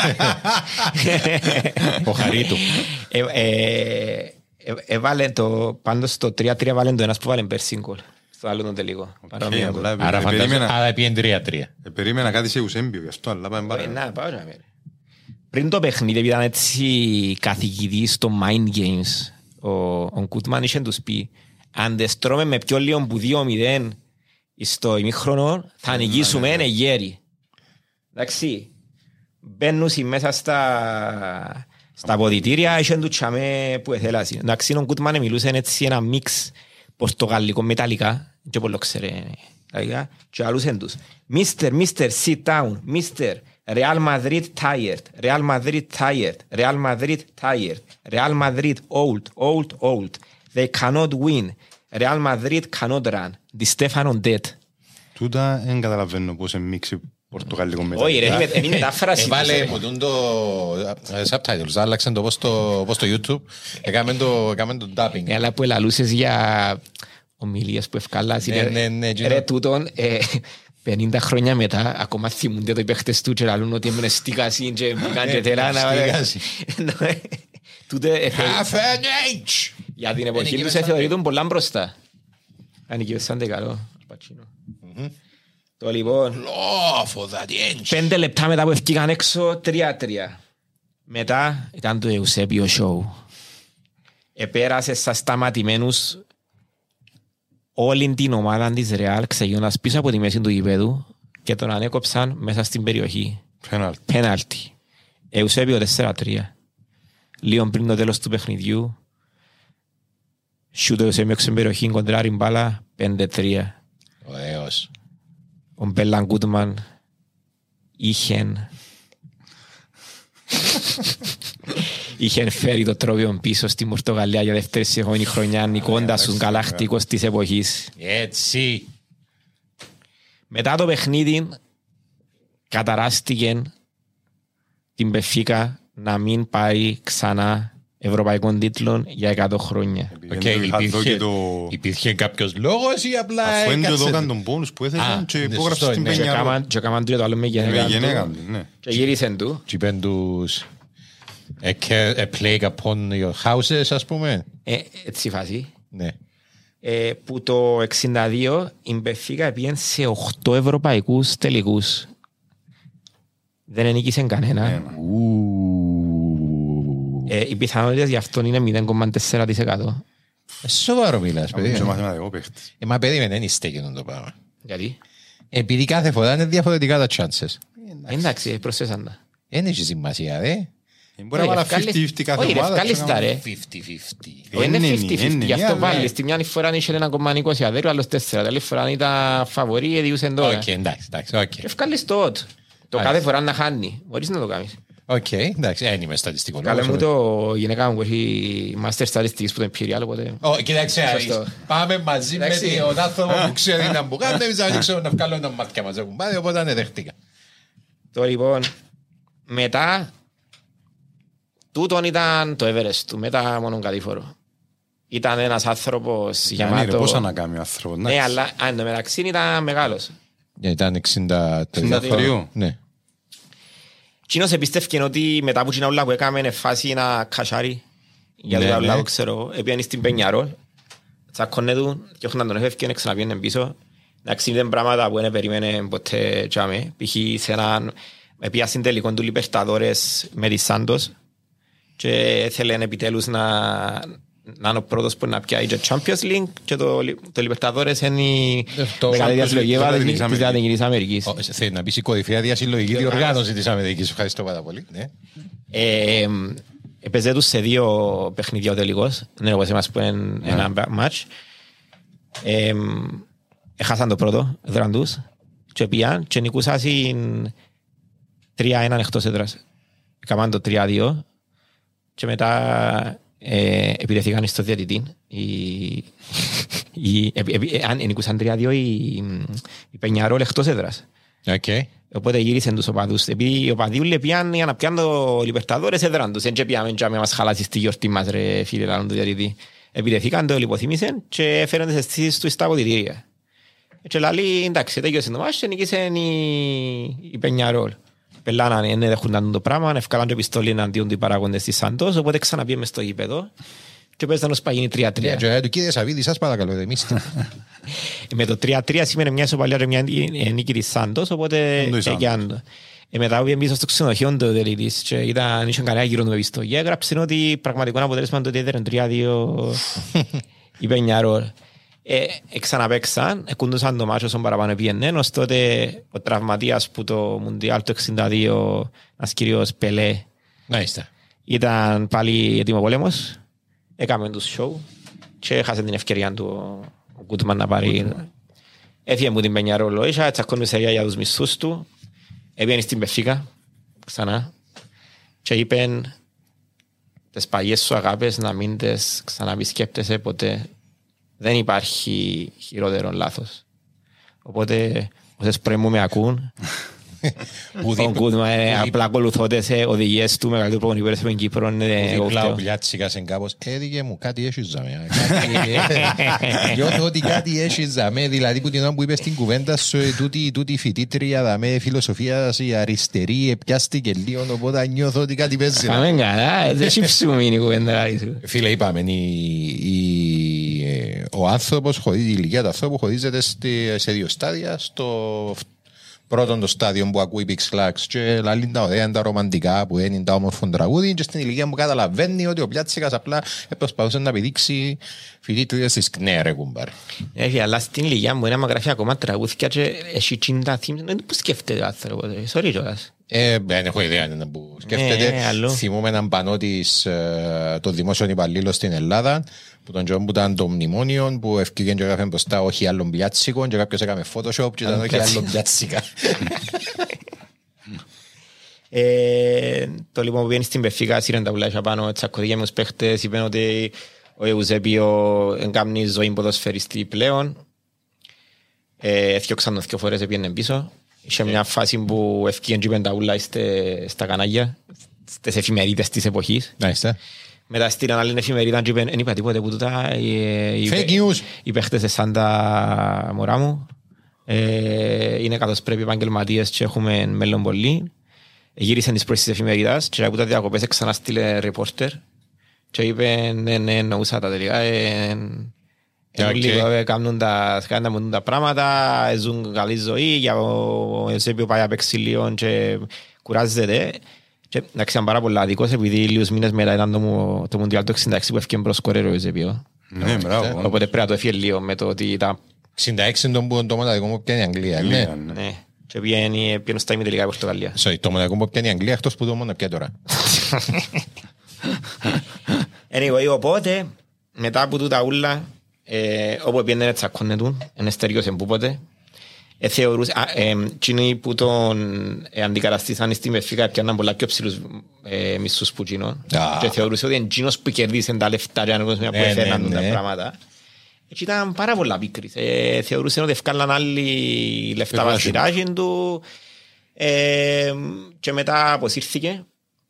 Ο Χαρίτου. Έβαλε το, πάντως το τρία τρία βάλε το ένας που βάλε πέρσι γκολ. Στο άλλο τον τελικό. Άρα φαντάζομαι, άρα πήγαινε τρία τρία. Περίμενα κάτι σε Ουσέμπιο γι' αυτό, αλλά πάμε πάρα. Να, πάω να μέρε. Πριν το παιχνίδι, επειδή ήταν έτσι καθηγητής στο Mind Games, ο Κουτμάν είχε τους πει, αν δεν στρώμε με πιο λίγο που δύο μηδέν στο ημίχρονο, θα νικήσουμε ένα γέρι. Εντάξει, μπαίνουν μέσα στα... Στα ποδητήρια είχαν του τσάμε που εθέλασαν. Εντάξει, ο Κουτμάν μιλούσε έτσι ένα μίξ πορτογαλικό με ιταλικά και πολλό ξέρε και αλούσαν τους. Μίστερ, Μίστερ, sit down, Μίστερ, Real Madrid tired, Real Madrid tired, Real Madrid tired, Real Madrid old, old, old. They cannot win. Real Madrid cannot run. Di Stefano dead. Τούτα δεν καταλαβαίνω πώς είναι μίξη πορτογαλικό με ιταλικά. Όχι ρε, είναι η μετάφραση. Έβαλε μου τον το subtitles, άλλαξαν το πώς το YouTube, έκαμε το dubbing. Αλλά που ελαλούσες για ομιλίες που ευκάλας. Ρε τούτον, πενήντα χρόνια μετά, ακόμα θυμούνται το οι παίχτες του και λαλούν ότι έμενε στίκαση και μπήκαν και θέλαν. Για την εποχή τους θεωρείτουν πολλά μπροστά. Ανοικιώσαντε καλό. Το λοιπόν, πέντε λεπτά μετά που ευκήκαν έξω, τρία τρία. Μετά ήταν το Εουσέπιο Show. Επέρασε στα σταματημένους όλη την ομάδα της Real, ξεγιώνας πίσω από τη μέση του γηπέδου και τον ανέκοψαν μέσα στην περιοχή. Πέναλτι. Εουσέπιο τέσσερα τρία. Λίγο πριν το τέλος του παιχνιδιού, σιούτο Εουσέπιο στην περιοχή, κοντράρει μπάλα, πέντε τρία. Ωραίος. Ο Μπέλαν Γκούτμαν είχεν είχεν φέρει το τρόπιο πίσω στη Πορτογαλία για δεύτερη συγχρόνη χρονιά, νικώντας τους Γκαλακτικούς της εποχής. Έτσι. Μετά το παιχνίδι καταράστηκε την Μπεφίκα να μην πάρει ξανά ευρωπαϊκών τίτλων για εκατό χρόνια. Υπήρχε κάποιος λόγος ή απλά έκατσε. Αφού έντο έκατσε. έκαν τον πόνους που έθεσαν και υπόγραψε στην Πενιαρόλ. Και έκαναν το άλλο με γενέγαν του. Και γύρισαν του. Και είπαν τους a plague upon your houses, ας πούμε. Έτσι φάση. Ναι. Που το εξήντα δύο η Μπεφίκα πήγαινε σε οκτώ ευρωπαϊκούς τελικούς. Δεν ενίκησε κανένα. Ε, οι πιθανότητες γι' αυτό είναι μηδέν κόμμα τέσσερα τοις εκατό. Σοβαρό μιλάς, παιδί. Είσαι μαθηματικό παίχτης. Ε, μα περίμενε, δεν είστε εκείνον το πράγμα. Γιατί? Επειδή κάθε φορά είναι διαφορετικά τα chances. Εντάξει, προσθέσαν τα. Δεν έχει σημασία, δε. Μπορεί να βάλει πενήντα πενήντα κάθε ομάδα. Όχι, ευκάλιστα ρε. πενήντα πενήντα. Είναι πενήντα πενήντα. Γι' αυτό βάλεις. Τη μια φορά είχε ένα κόμμα είκοσι αδέρου, άλλος τέσσερα. Άλλη φορά ήταν φαβορί, διούσαν τώρα. Οκ, εντάξει, εντάξει, οκ. Ευκάλιστο. Το κάθε φορά να χάνει. Μπορείς να το κάνεις. Οκ, εντάξει, δεν είμαι στατιστικό. Καλέ μου το γυναίκα μου που έχει μάστερ στατιστικής που το Imperial, οπότε... Κοίταξε, πάμε μαζί με τον άνθρωπο που ξέρει να μου κάνει, εμείς δεν ξέρουμε να βγάλω ένα μάτια μας έχουν πάρει, οπότε δεν δέχτηκα. Το λοιπόν, μετά, τούτον ήταν το Everest του, μετά μόνο κατήφορο. Ήταν ένας άνθρωπος γεμάτο... Πώς να κάνει ο άνθρωπος, ναι, αλλά εν τω μεταξύ ήταν μεγάλος. Ήταν εξήντα τρία. Ναι. Κοινός εμπιστεύκε ότι μετά που όλα που έκαμε είναι φάση να κασάρει για το λαό, ναι. Ξέρω, έπιανε στην Πενιαρόλ, τσακώνε του και όχι να τον έφευκε, ξαναπιένε πίσω. Να ξύνει πράγματα που δεν περίμενε ποτέ τζάμε. Π.χ. σε έναν επιάσιν τελικό του Λιπερταδόρες με τη Σάντος και θέλουν επιτέλους να, να είναι ο πρώτος που να πιάει το Champions League και το, το Λιπερταδόρες είναι η μεγάλη διασυλλογή της Λατινικής Αμερικής. Θέλει να πεις η κορυφαία διασυλλογική διοργάνωση της Αμερικής. Ευχαριστώ πάρα πολύ. Έπαιζε τους σε δύο παιχνίδια ο τελικός. Ναι, όπως είμαστε που είναι ένα μάτς. Έχασαν το πρώτο, έδραν τους και πήγαν και νικούσαν τρία ένα εκτός έδρας. Έκαναν το τρία δύο και μετά ε, επιτεθήκαν στο διαιτητή. Νικούσαν τρία δύο η Πενιαρόλ εκτός έδρας. Okay. Οπότε γύρισαν τους οπαδούς. Επειδή οι οπαδοί πήγαν για να πιάνουν το Λιπερταδόρες έδραν τους. Δεν πήγαμε και μας χαλάσεις τη γιορτή μας ρε φίλε λάλλον το διαιτητή. Επιτεθήκαν το λιποθύμησαν και έφεραν τις αισθήσεις του στα αποδυτήρια. Και λέει, εντάξει, τέλειωσε το μάτς και νικήσαν η Πενιαρόλ. Πελάναν, δεν δέχονταν το πράγμα, ευκάλαν το πιστόλι εναντίον του παράγοντες της Σαντός, οπότε ξαναπήγαμε στο γήπεδο και παίζαν ως παγίνη τρία τρία. Και κύριε Σαββίδη, σας παρακαλώ, εμείς. Με το τρία τρία σήμαινε μια ισοπαλία και μια νίκη της Σαντός, οπότε έκαναν. Μετά πήγαν πίσω στο ξενοδοχείο του τελίτης και ήταν ίσον κανένα γύρω του με πιστόλι. Έγραψαν ότι πραγματικό αποτέλεσμα το έδεραν τρία δύο η Πενιαρόλ. Ε, ξαναπαίξαν, εκούντουσαν το μάτσο όσον παραπάνω πήγαινε, ως τότε ο τραυματίας που το Μουντιάλ το εξήντα δύο, ένας κύριος Πελέ, ήταν πάλι έτοιμο πόλεμος, έκαμε τους σοου και έχασε την ευκαιρία του ο Γκούτμαν να πάρει. Έφυγε μου την Πενιαρόλ, είχα τσακώνουσε για τους μισθούς του, έπιανε στην Πεφίκα ξανά και είπεν τις παλιές σου αγάπες να μην τις ξαναπισκέπτεσαι ποτέ. Δεν υπάρχει χειρότερο λάθος. Οπότε, όσες πρωί μου με ακούν, ο Γκούτμαν απλά ακολουθώ τις οδηγίες του μεγαλύτερου προπονητή στην Κύπρο. Διπλά ο Πλιάτσικας εν κάπως, έδικε μου κάτι έχει ζαμέ. Νιώθω ότι κάτι έχει ζαμέ, δηλαδή που την ώρα που είπες στην κουβέντα σου, τούτη φοιτήτρια δαμέ φιλοσοφίας η αριστερή πιάστηκε λίγο, οπότε νιώθω ότι κάτι παίζει. Πάμε καλά, δεν συμψούμε η κουβέντα. Φίλε, είπαμε, ο άνθρωπος, η ηλικία του ανθρώπου χωρίζεται σε δύο στάδια, στο πρώτον το στάδιο που ακούει Pix Lax και λαλεί τα ωραία, τα ρομαντικά που είναι τα όμορφων τραγούδι και στην ηλικία που καταλαβαίνει ότι ο Πλιάτσικας απλά προσπαθούσε να επιδείξει φοιτήτριες της ΚΝΕ ρε κουμπάρ. Έχει, αλλά στην ηλικία μου είναι άμα γράφει ακόμα τραγούδια και έχει τσίντα θύμια, δεν που σκέφτεται ο άνθρωπος, sorry κιόλας. Ε, δεν έχω ιδέα που σκέφτεται. Θυμούμε έναν πανό της των δημόσιων υπαλλήλων στην Ελλάδα που τον Τζον που ήταν το μνημόνιο που ευκήγεν και έγραφε μπροστά όχι άλλον Πλιάτσικο και κάποιος έκαμε Photoshop και ήταν όχι άλλον Πλιάτσικα. Το λοιπόν που βγαίνει στην Πεφίκα σύρεν τα πουλάκια πάνω τσακωδίκια με τους παίχτες είπαν ότι ο Εουζέπιο εγκάμνει ζωή ποδοσφαιριστή πλέον. Έφτιαξαν το δύο φορές έπιανε πίσω. Είχε μια φάση που ευκήγεν και είπαν τα ούλα στα κανάλια στις εφημερίδες της εποχής. Μετά στείλαν άλλη εφημερίδα και είπαν δεν είπα τίποτε που τούτα οι παίχτες σαν τα μωρά μου. Είναι καθώς πρέπει επαγγελματίες και έχουμε μέλλον πολύ. Γύρισαν τις πρώτες εφημερίδας και από τα διακοπές ξαναστείλε ρεπόρτερ και είπαν δεν εννοούσα τα τελικά. Κάνουν τα πράγματα, ζουν καλή ζωή για ο Ευσέπιο πάει απ' έξι λίγο και κουράζεται. Και να ξέραν πάρα πολλά αδικός επειδή λίγους μήνες μετά ήταν το Μουντιάλ το εξήντα έξι που έφυγε μπρος κορέρο ο Ευσέπιο. Ναι, μπράβο. Οπότε πρέπει να το έφυγε λίγο με το ότι ήταν... εξήντα έξι είναι το μοναδικό που πιάνει η Αγγλία. Ναι, και πιάνει στα ημιτελικά η Πορτογαλία. Το μοναδικό που πιάνει η Αγγλία εκτός που το μόνο πια τώρα. Anyway, οπότε μετά από τούτα ούλα όπου πιένε τσακώνε του, εν εστεριώσεν που πότε, Ε, θεωρούσε, α, ε, εκείνοι που τον ε, αντικαταστήσαν στην Μπενφίκα έπιαναν πολλά πιο ψηλούς ε, μισθούς που εκείνον. Ah. Και θεωρούσε ότι εκείνος που κερδίσε τα λεφτά και που έφεραν τα πράγματα. Έτσι ήταν πάρα πολλά πίκρις. Ε, θεωρούσε ότι ευκάλαν άλλοι λεφτά βασιράγιν του ε, και μετά αποσύρθηκε.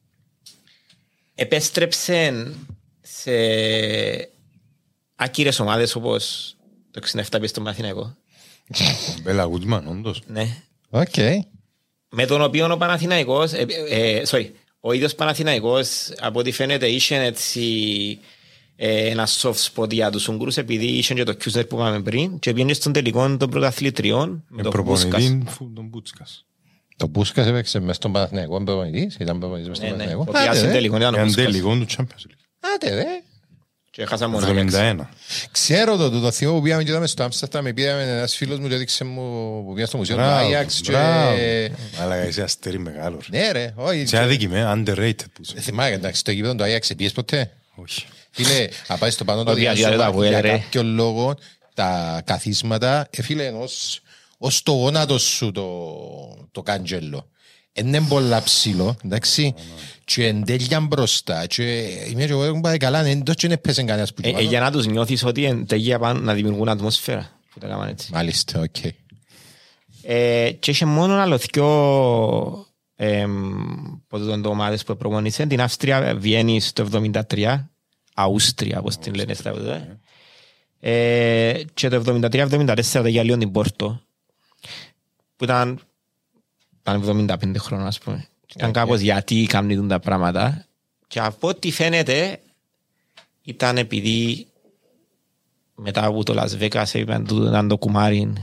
Επέστρεψε σε άκυρες ομάδες όπως το εξήντα επτά πήγε στον Παναθηναϊκό. Μπέλα Γούτμαν, όντως. Ναι. Οκ. Με τον οποίο ο Παναθηναϊκός, ε, ε, sorry, ο ίδιος Παναθηναϊκός από ό,τι φαίνεται είχε έτσι ε, ένα soft spot για τους Ούγγρους επειδή είχε και το Κιούσερ που είπαμε πριν και πήγαινε στον τελικό των πρωταθλητριών με τον Μπούσκας. Τον Μπούσκας. Το Μπούσκας έπαιξε μες στον Παναθηναϊκό, προπονητής, ήταν προπονητής μες στον Ναι, ναι, Παναθηναϊκό. ο πιάσαν τελικό ήταν ο Ήταν Μπούσκας. τελικό του Champions League. Άντε ρε. Και έχασα μόνο εβδομήντα Άγιαξ. ένα. Ξέρω το, το, το θείο που πήγαμε και είδαμε στο Άμστερνταμ, με πήγαμε ένας φίλος μου και έδειξε μου που πήγα στο μουσείο του Μπράβο, Άγιαξ και... μπράβο. Αλλά είσαι αστέρι μεγάλο. ρε. Ναι ρε, όχι. Σε αδίκημε, underrated που είσαι. Θυμάμαι, εντάξει, το γήπεδο του Άγιαξ πήγες ποτέ. Όχι. Φίλε, να πάει στο πάνω το Ότι αγιάζει τα διάσωμα βουέλ, για ρε. κάποιο λόγο τα καθίσματα, ε, φίλε, ως, ως το γόνατο σου το, το καντζέλο. Είναι πολλά ψηλό, εντάξει, και εν τέλεια μπροστά και είμαι και εγώ έχουν πάει καλά, δεν το είναι πέσεν κανένας που Ε, ε, για να τους νιώθεις ότι εν τέλεια πάνε να δημιουργούν ατμόσφαιρα. Που τα κάνουν έτσι. Μάλιστα, οκ. Ε, και είχε μόνο άλλο δυο ποδοτών ομάδες που προπονήσαν. Την Αυστρία Βιέννη στο εβδομήντα τρία, Αούστρια όπως την λένε στα εβδομήντα. Ε, και το εβδομήντα τρία εβδομήντα τέσσερα για λίγο την Πόρτο που ήταν, ήταν εβδομήντα πέντε χρόνων ας πούμε. Ήταν κάπως γιατί κάνουν τα πράγματα και από ό,τι φαίνεται ήταν επειδή μετά από το Las Vegas ήταν το κουμάρι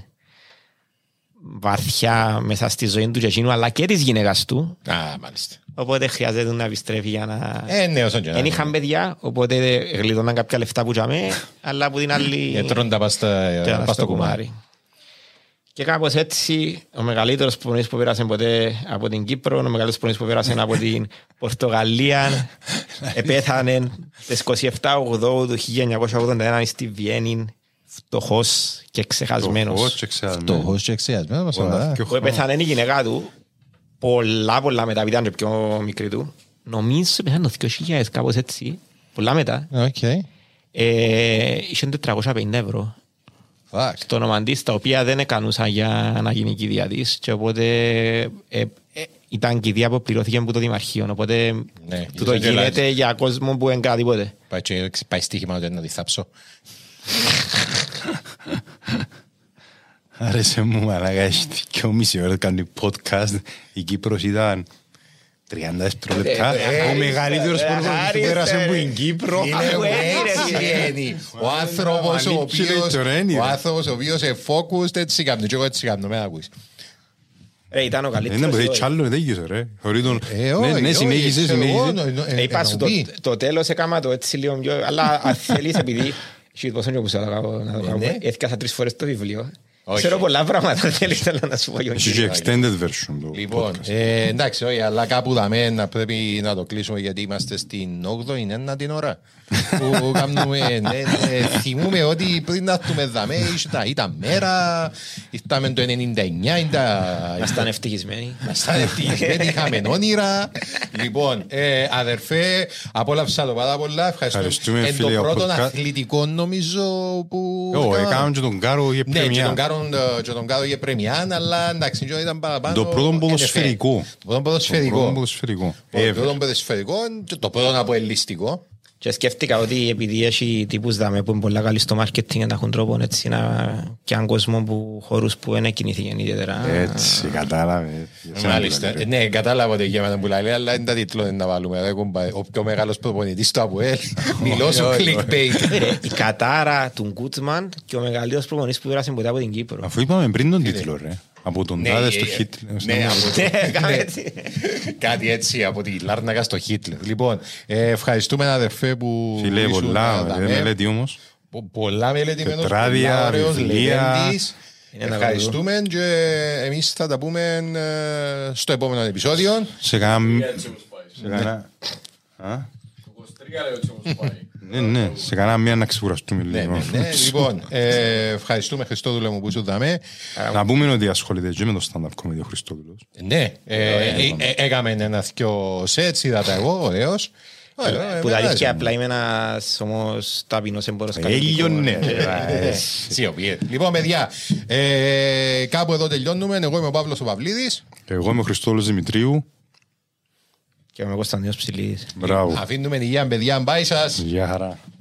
βαθιά μέσα στη ζωή του και εκείνου αλλά και της γυναίκας του. Α, μάλιστα. Οπότε χρειάζεται να επιστρέφει για να... Ε, ναι, όσον και να Δεν είναι. είχαν παιδιά, οπότε γλιτώναν κάποια λεφτά που είχαμε, αλλά από την άλλη... Ε, τρώνε τα πας στα- ήταν πας στο στο κουμάρι. Και κάπως έτσι, ο μεγαλύτερος προπονητής που πέρασε ποτέ από την Κύπρο, ο μεγαλύτερος προπονητής που πέρασε από την Πορτογαλία, επέθανε στις είκοσι επτά οκτώβρου του χίλια εννιακόσια ογδόντα ένα στη Βιέννη, φτωχός και ξεχασμένος. Φτωχός και ξεχασμένος. Φτωχός και εξαιασμένος, μας Πολλά σοβαρά. πιο Που επέθανε η γυναίκα του, πολλά πολλά μετά, επειδή ήταν και πιο μικρή του. Νομίζω πέθανε το δύο χιλιάδες, κάπως έτσι, πολλά μετά. Οκ. Ε, Είχαν τετρακόσια πενήντα ευρώ Fuck. στο όνομα της, τα οποία δεν έκανουσαν για να γίνει κηδεία της και οπότε ε, ε, ήταν κηδεία που πληρώθηκε από το Δημαρχείο, οπότε Ναι, τούτο είδες και γίνεται για κόσμο που δεν κάνει τίποτε. Πάει και- πάει στοίχημα ότι να τη θάψω. Άρεσε μου μαλάκα, έχει δυο μισή ώρα κάνει podcast. Η Κύπρος ήταν τριάντα δευτερόλεπτα. Ο μεγαλύτερος προπονητής που πέρασε από την Κύπρο. Είναι Αφού έτσι έγινε, είναι. Ο άνθρωπος ο Ανήκει οποίος το ρένι, ο ρε. άνθρωπος ο οποίος είναι focused έτσι κάνω και εγώ έτσι κάνω, με ακούεις. Ρε, ήταν ο Δεν είναι καλύτερος. που θέλει όχι. τσάλλο, δεν γύρω ρε. Χωρί τον... Ε, όχι, Ναι, ναι, όχι, συνέχισε, ξέρω εγώ, συνέχισε. νο- νο- Ε, είπα ε, σου, να το, μου πει. το τέλος έκαμα το έτσι λίγο πιο... Αλλά αν θέλεις επειδή... Shit, πώς είναι που σε έλεγα να το κάνω. ναι. Έθιασα τρεις φορές το βιβλίο. Όχι. Ξέρω πολλά πράγματα, θέλεις θέλω να σου πω. Γιώργη. Έχει και extended version το Λοιπόν, podcast. ε, εντάξει, όχι, αλλά κάπου δαμε να πρέπει να το κλείσουμε γιατί είμαστε στην όγδοη, είναι την ώρα που κάνουμε, ναι, ναι, θυμούμε ότι πριν να έρθουμε δαμε ήταν, ήταν μέρα, ήρθαμε το ενενήντα εννιά, ήταν- Ήμασταν ευτυχισμένοι. Ήμασταν ευτυχισμένοι, είχαμε όνειρα. Λοιπόν, ε, αδερφέ, απόλαυσα το πάρα πολλά. Ευχαριστούμε. Ευχαριστούμε, Εν φίλε, το ο πρώτο podcast. αθλητικό νομίζω που... Εγώ, έκανα. έκαναν και τον Κάρο για Ναι, και πρεμιά. τον Κάρον ε, και τον Κάρον για πρεμιά, αλλά εντάξει, και ήταν παραπάνω... Το πρώτο εν εφ ελ. ποδοσφαιρικό. Το πρώτο ποδοσφαιρικό. Το πρώτο ποδοσφαιρικό. Το Ever. πρώτο ποδοσφαιρικό και το πρώτο αποελιστικό. Και σκέφτηκα ότι επειδή έχει τύπους δάμε που είναι πολλά καλοί στο marketing να έχουν τρόπο έτσι να πιάνουν κόσμο που χώρους που δεν κινηθήκαν ιδιαίτερα. Έτσι, κατάλαβε. Μάλιστα. Ναι, κατάλαβα ότι για μένα που λέει, αλλά είναι τα τίτλο να βάλουμε. ρε, κουμπά. Ο πιο μεγάλος προπονητής του ΑΠΟΕΛ. Μιλώ σου clickbait. Ε, Η κατάρα του Γκούτσμαν και ο μεγαλύτερος προπονητής που πέρασε ποτέ από την Κύπρο. Αφού είπαμε πριν τον τίτλο ρε. Από τον Ναι, τάδε ε, στο ε, Χίτλερ. ναι, από το- Ναι, κάμε ναι. έτσι. Κάτι έτσι από τη Λάρνακα στο Χίτλερ. Λοιπόν, ε, ευχαριστούμε αδερφέ που Φίλε, ήσουν πολλά τα ρε, μέ. μελέτη όμως. Πο- Πολλά μελετημένος, Τετράδια, πολλά ωραίος, βιβλία. λεγέντης. Είναι ένα Ευχαριστούμε και εμείς θα τα πούμε ε, στο επόμενο επεισόδιο. Σε κάνα... Σε κάνα... Α? Ναι, ναι, σε κανένα μία να ξεκουραστούμε Ναι, λίγο. ναι, ναι. Λοιπόν, ε, ευχαριστούμε Χριστόδουλε μου που σου δαμε. Να πούμε ότι ασχολείται και με το stand-up comedy ο Χριστόδουλος. Ναι, ε, ε, ε, έκαμε ένα δυο σετς, είδα τα εγώ, ωραίος. Που τα αλήθεια απλά είμαι ένας όμως ταπεινός εμπόρος Έλειωνε. Σιωπή. Λοιπόν, παιδιά, ε, κάπου εδώ τελειώνουμε. Εγώ είμαι ο Παύλος ο Παυλίδης. Εγώ είμαι ο Χριστόδουλος Δημητρίου. Και είμαι ο Κωνσταντίνος Ψηλίδης. Μπράβο. Αφήνουμε υγεία, παιδιά, μπάι σας. Γεια χαρά.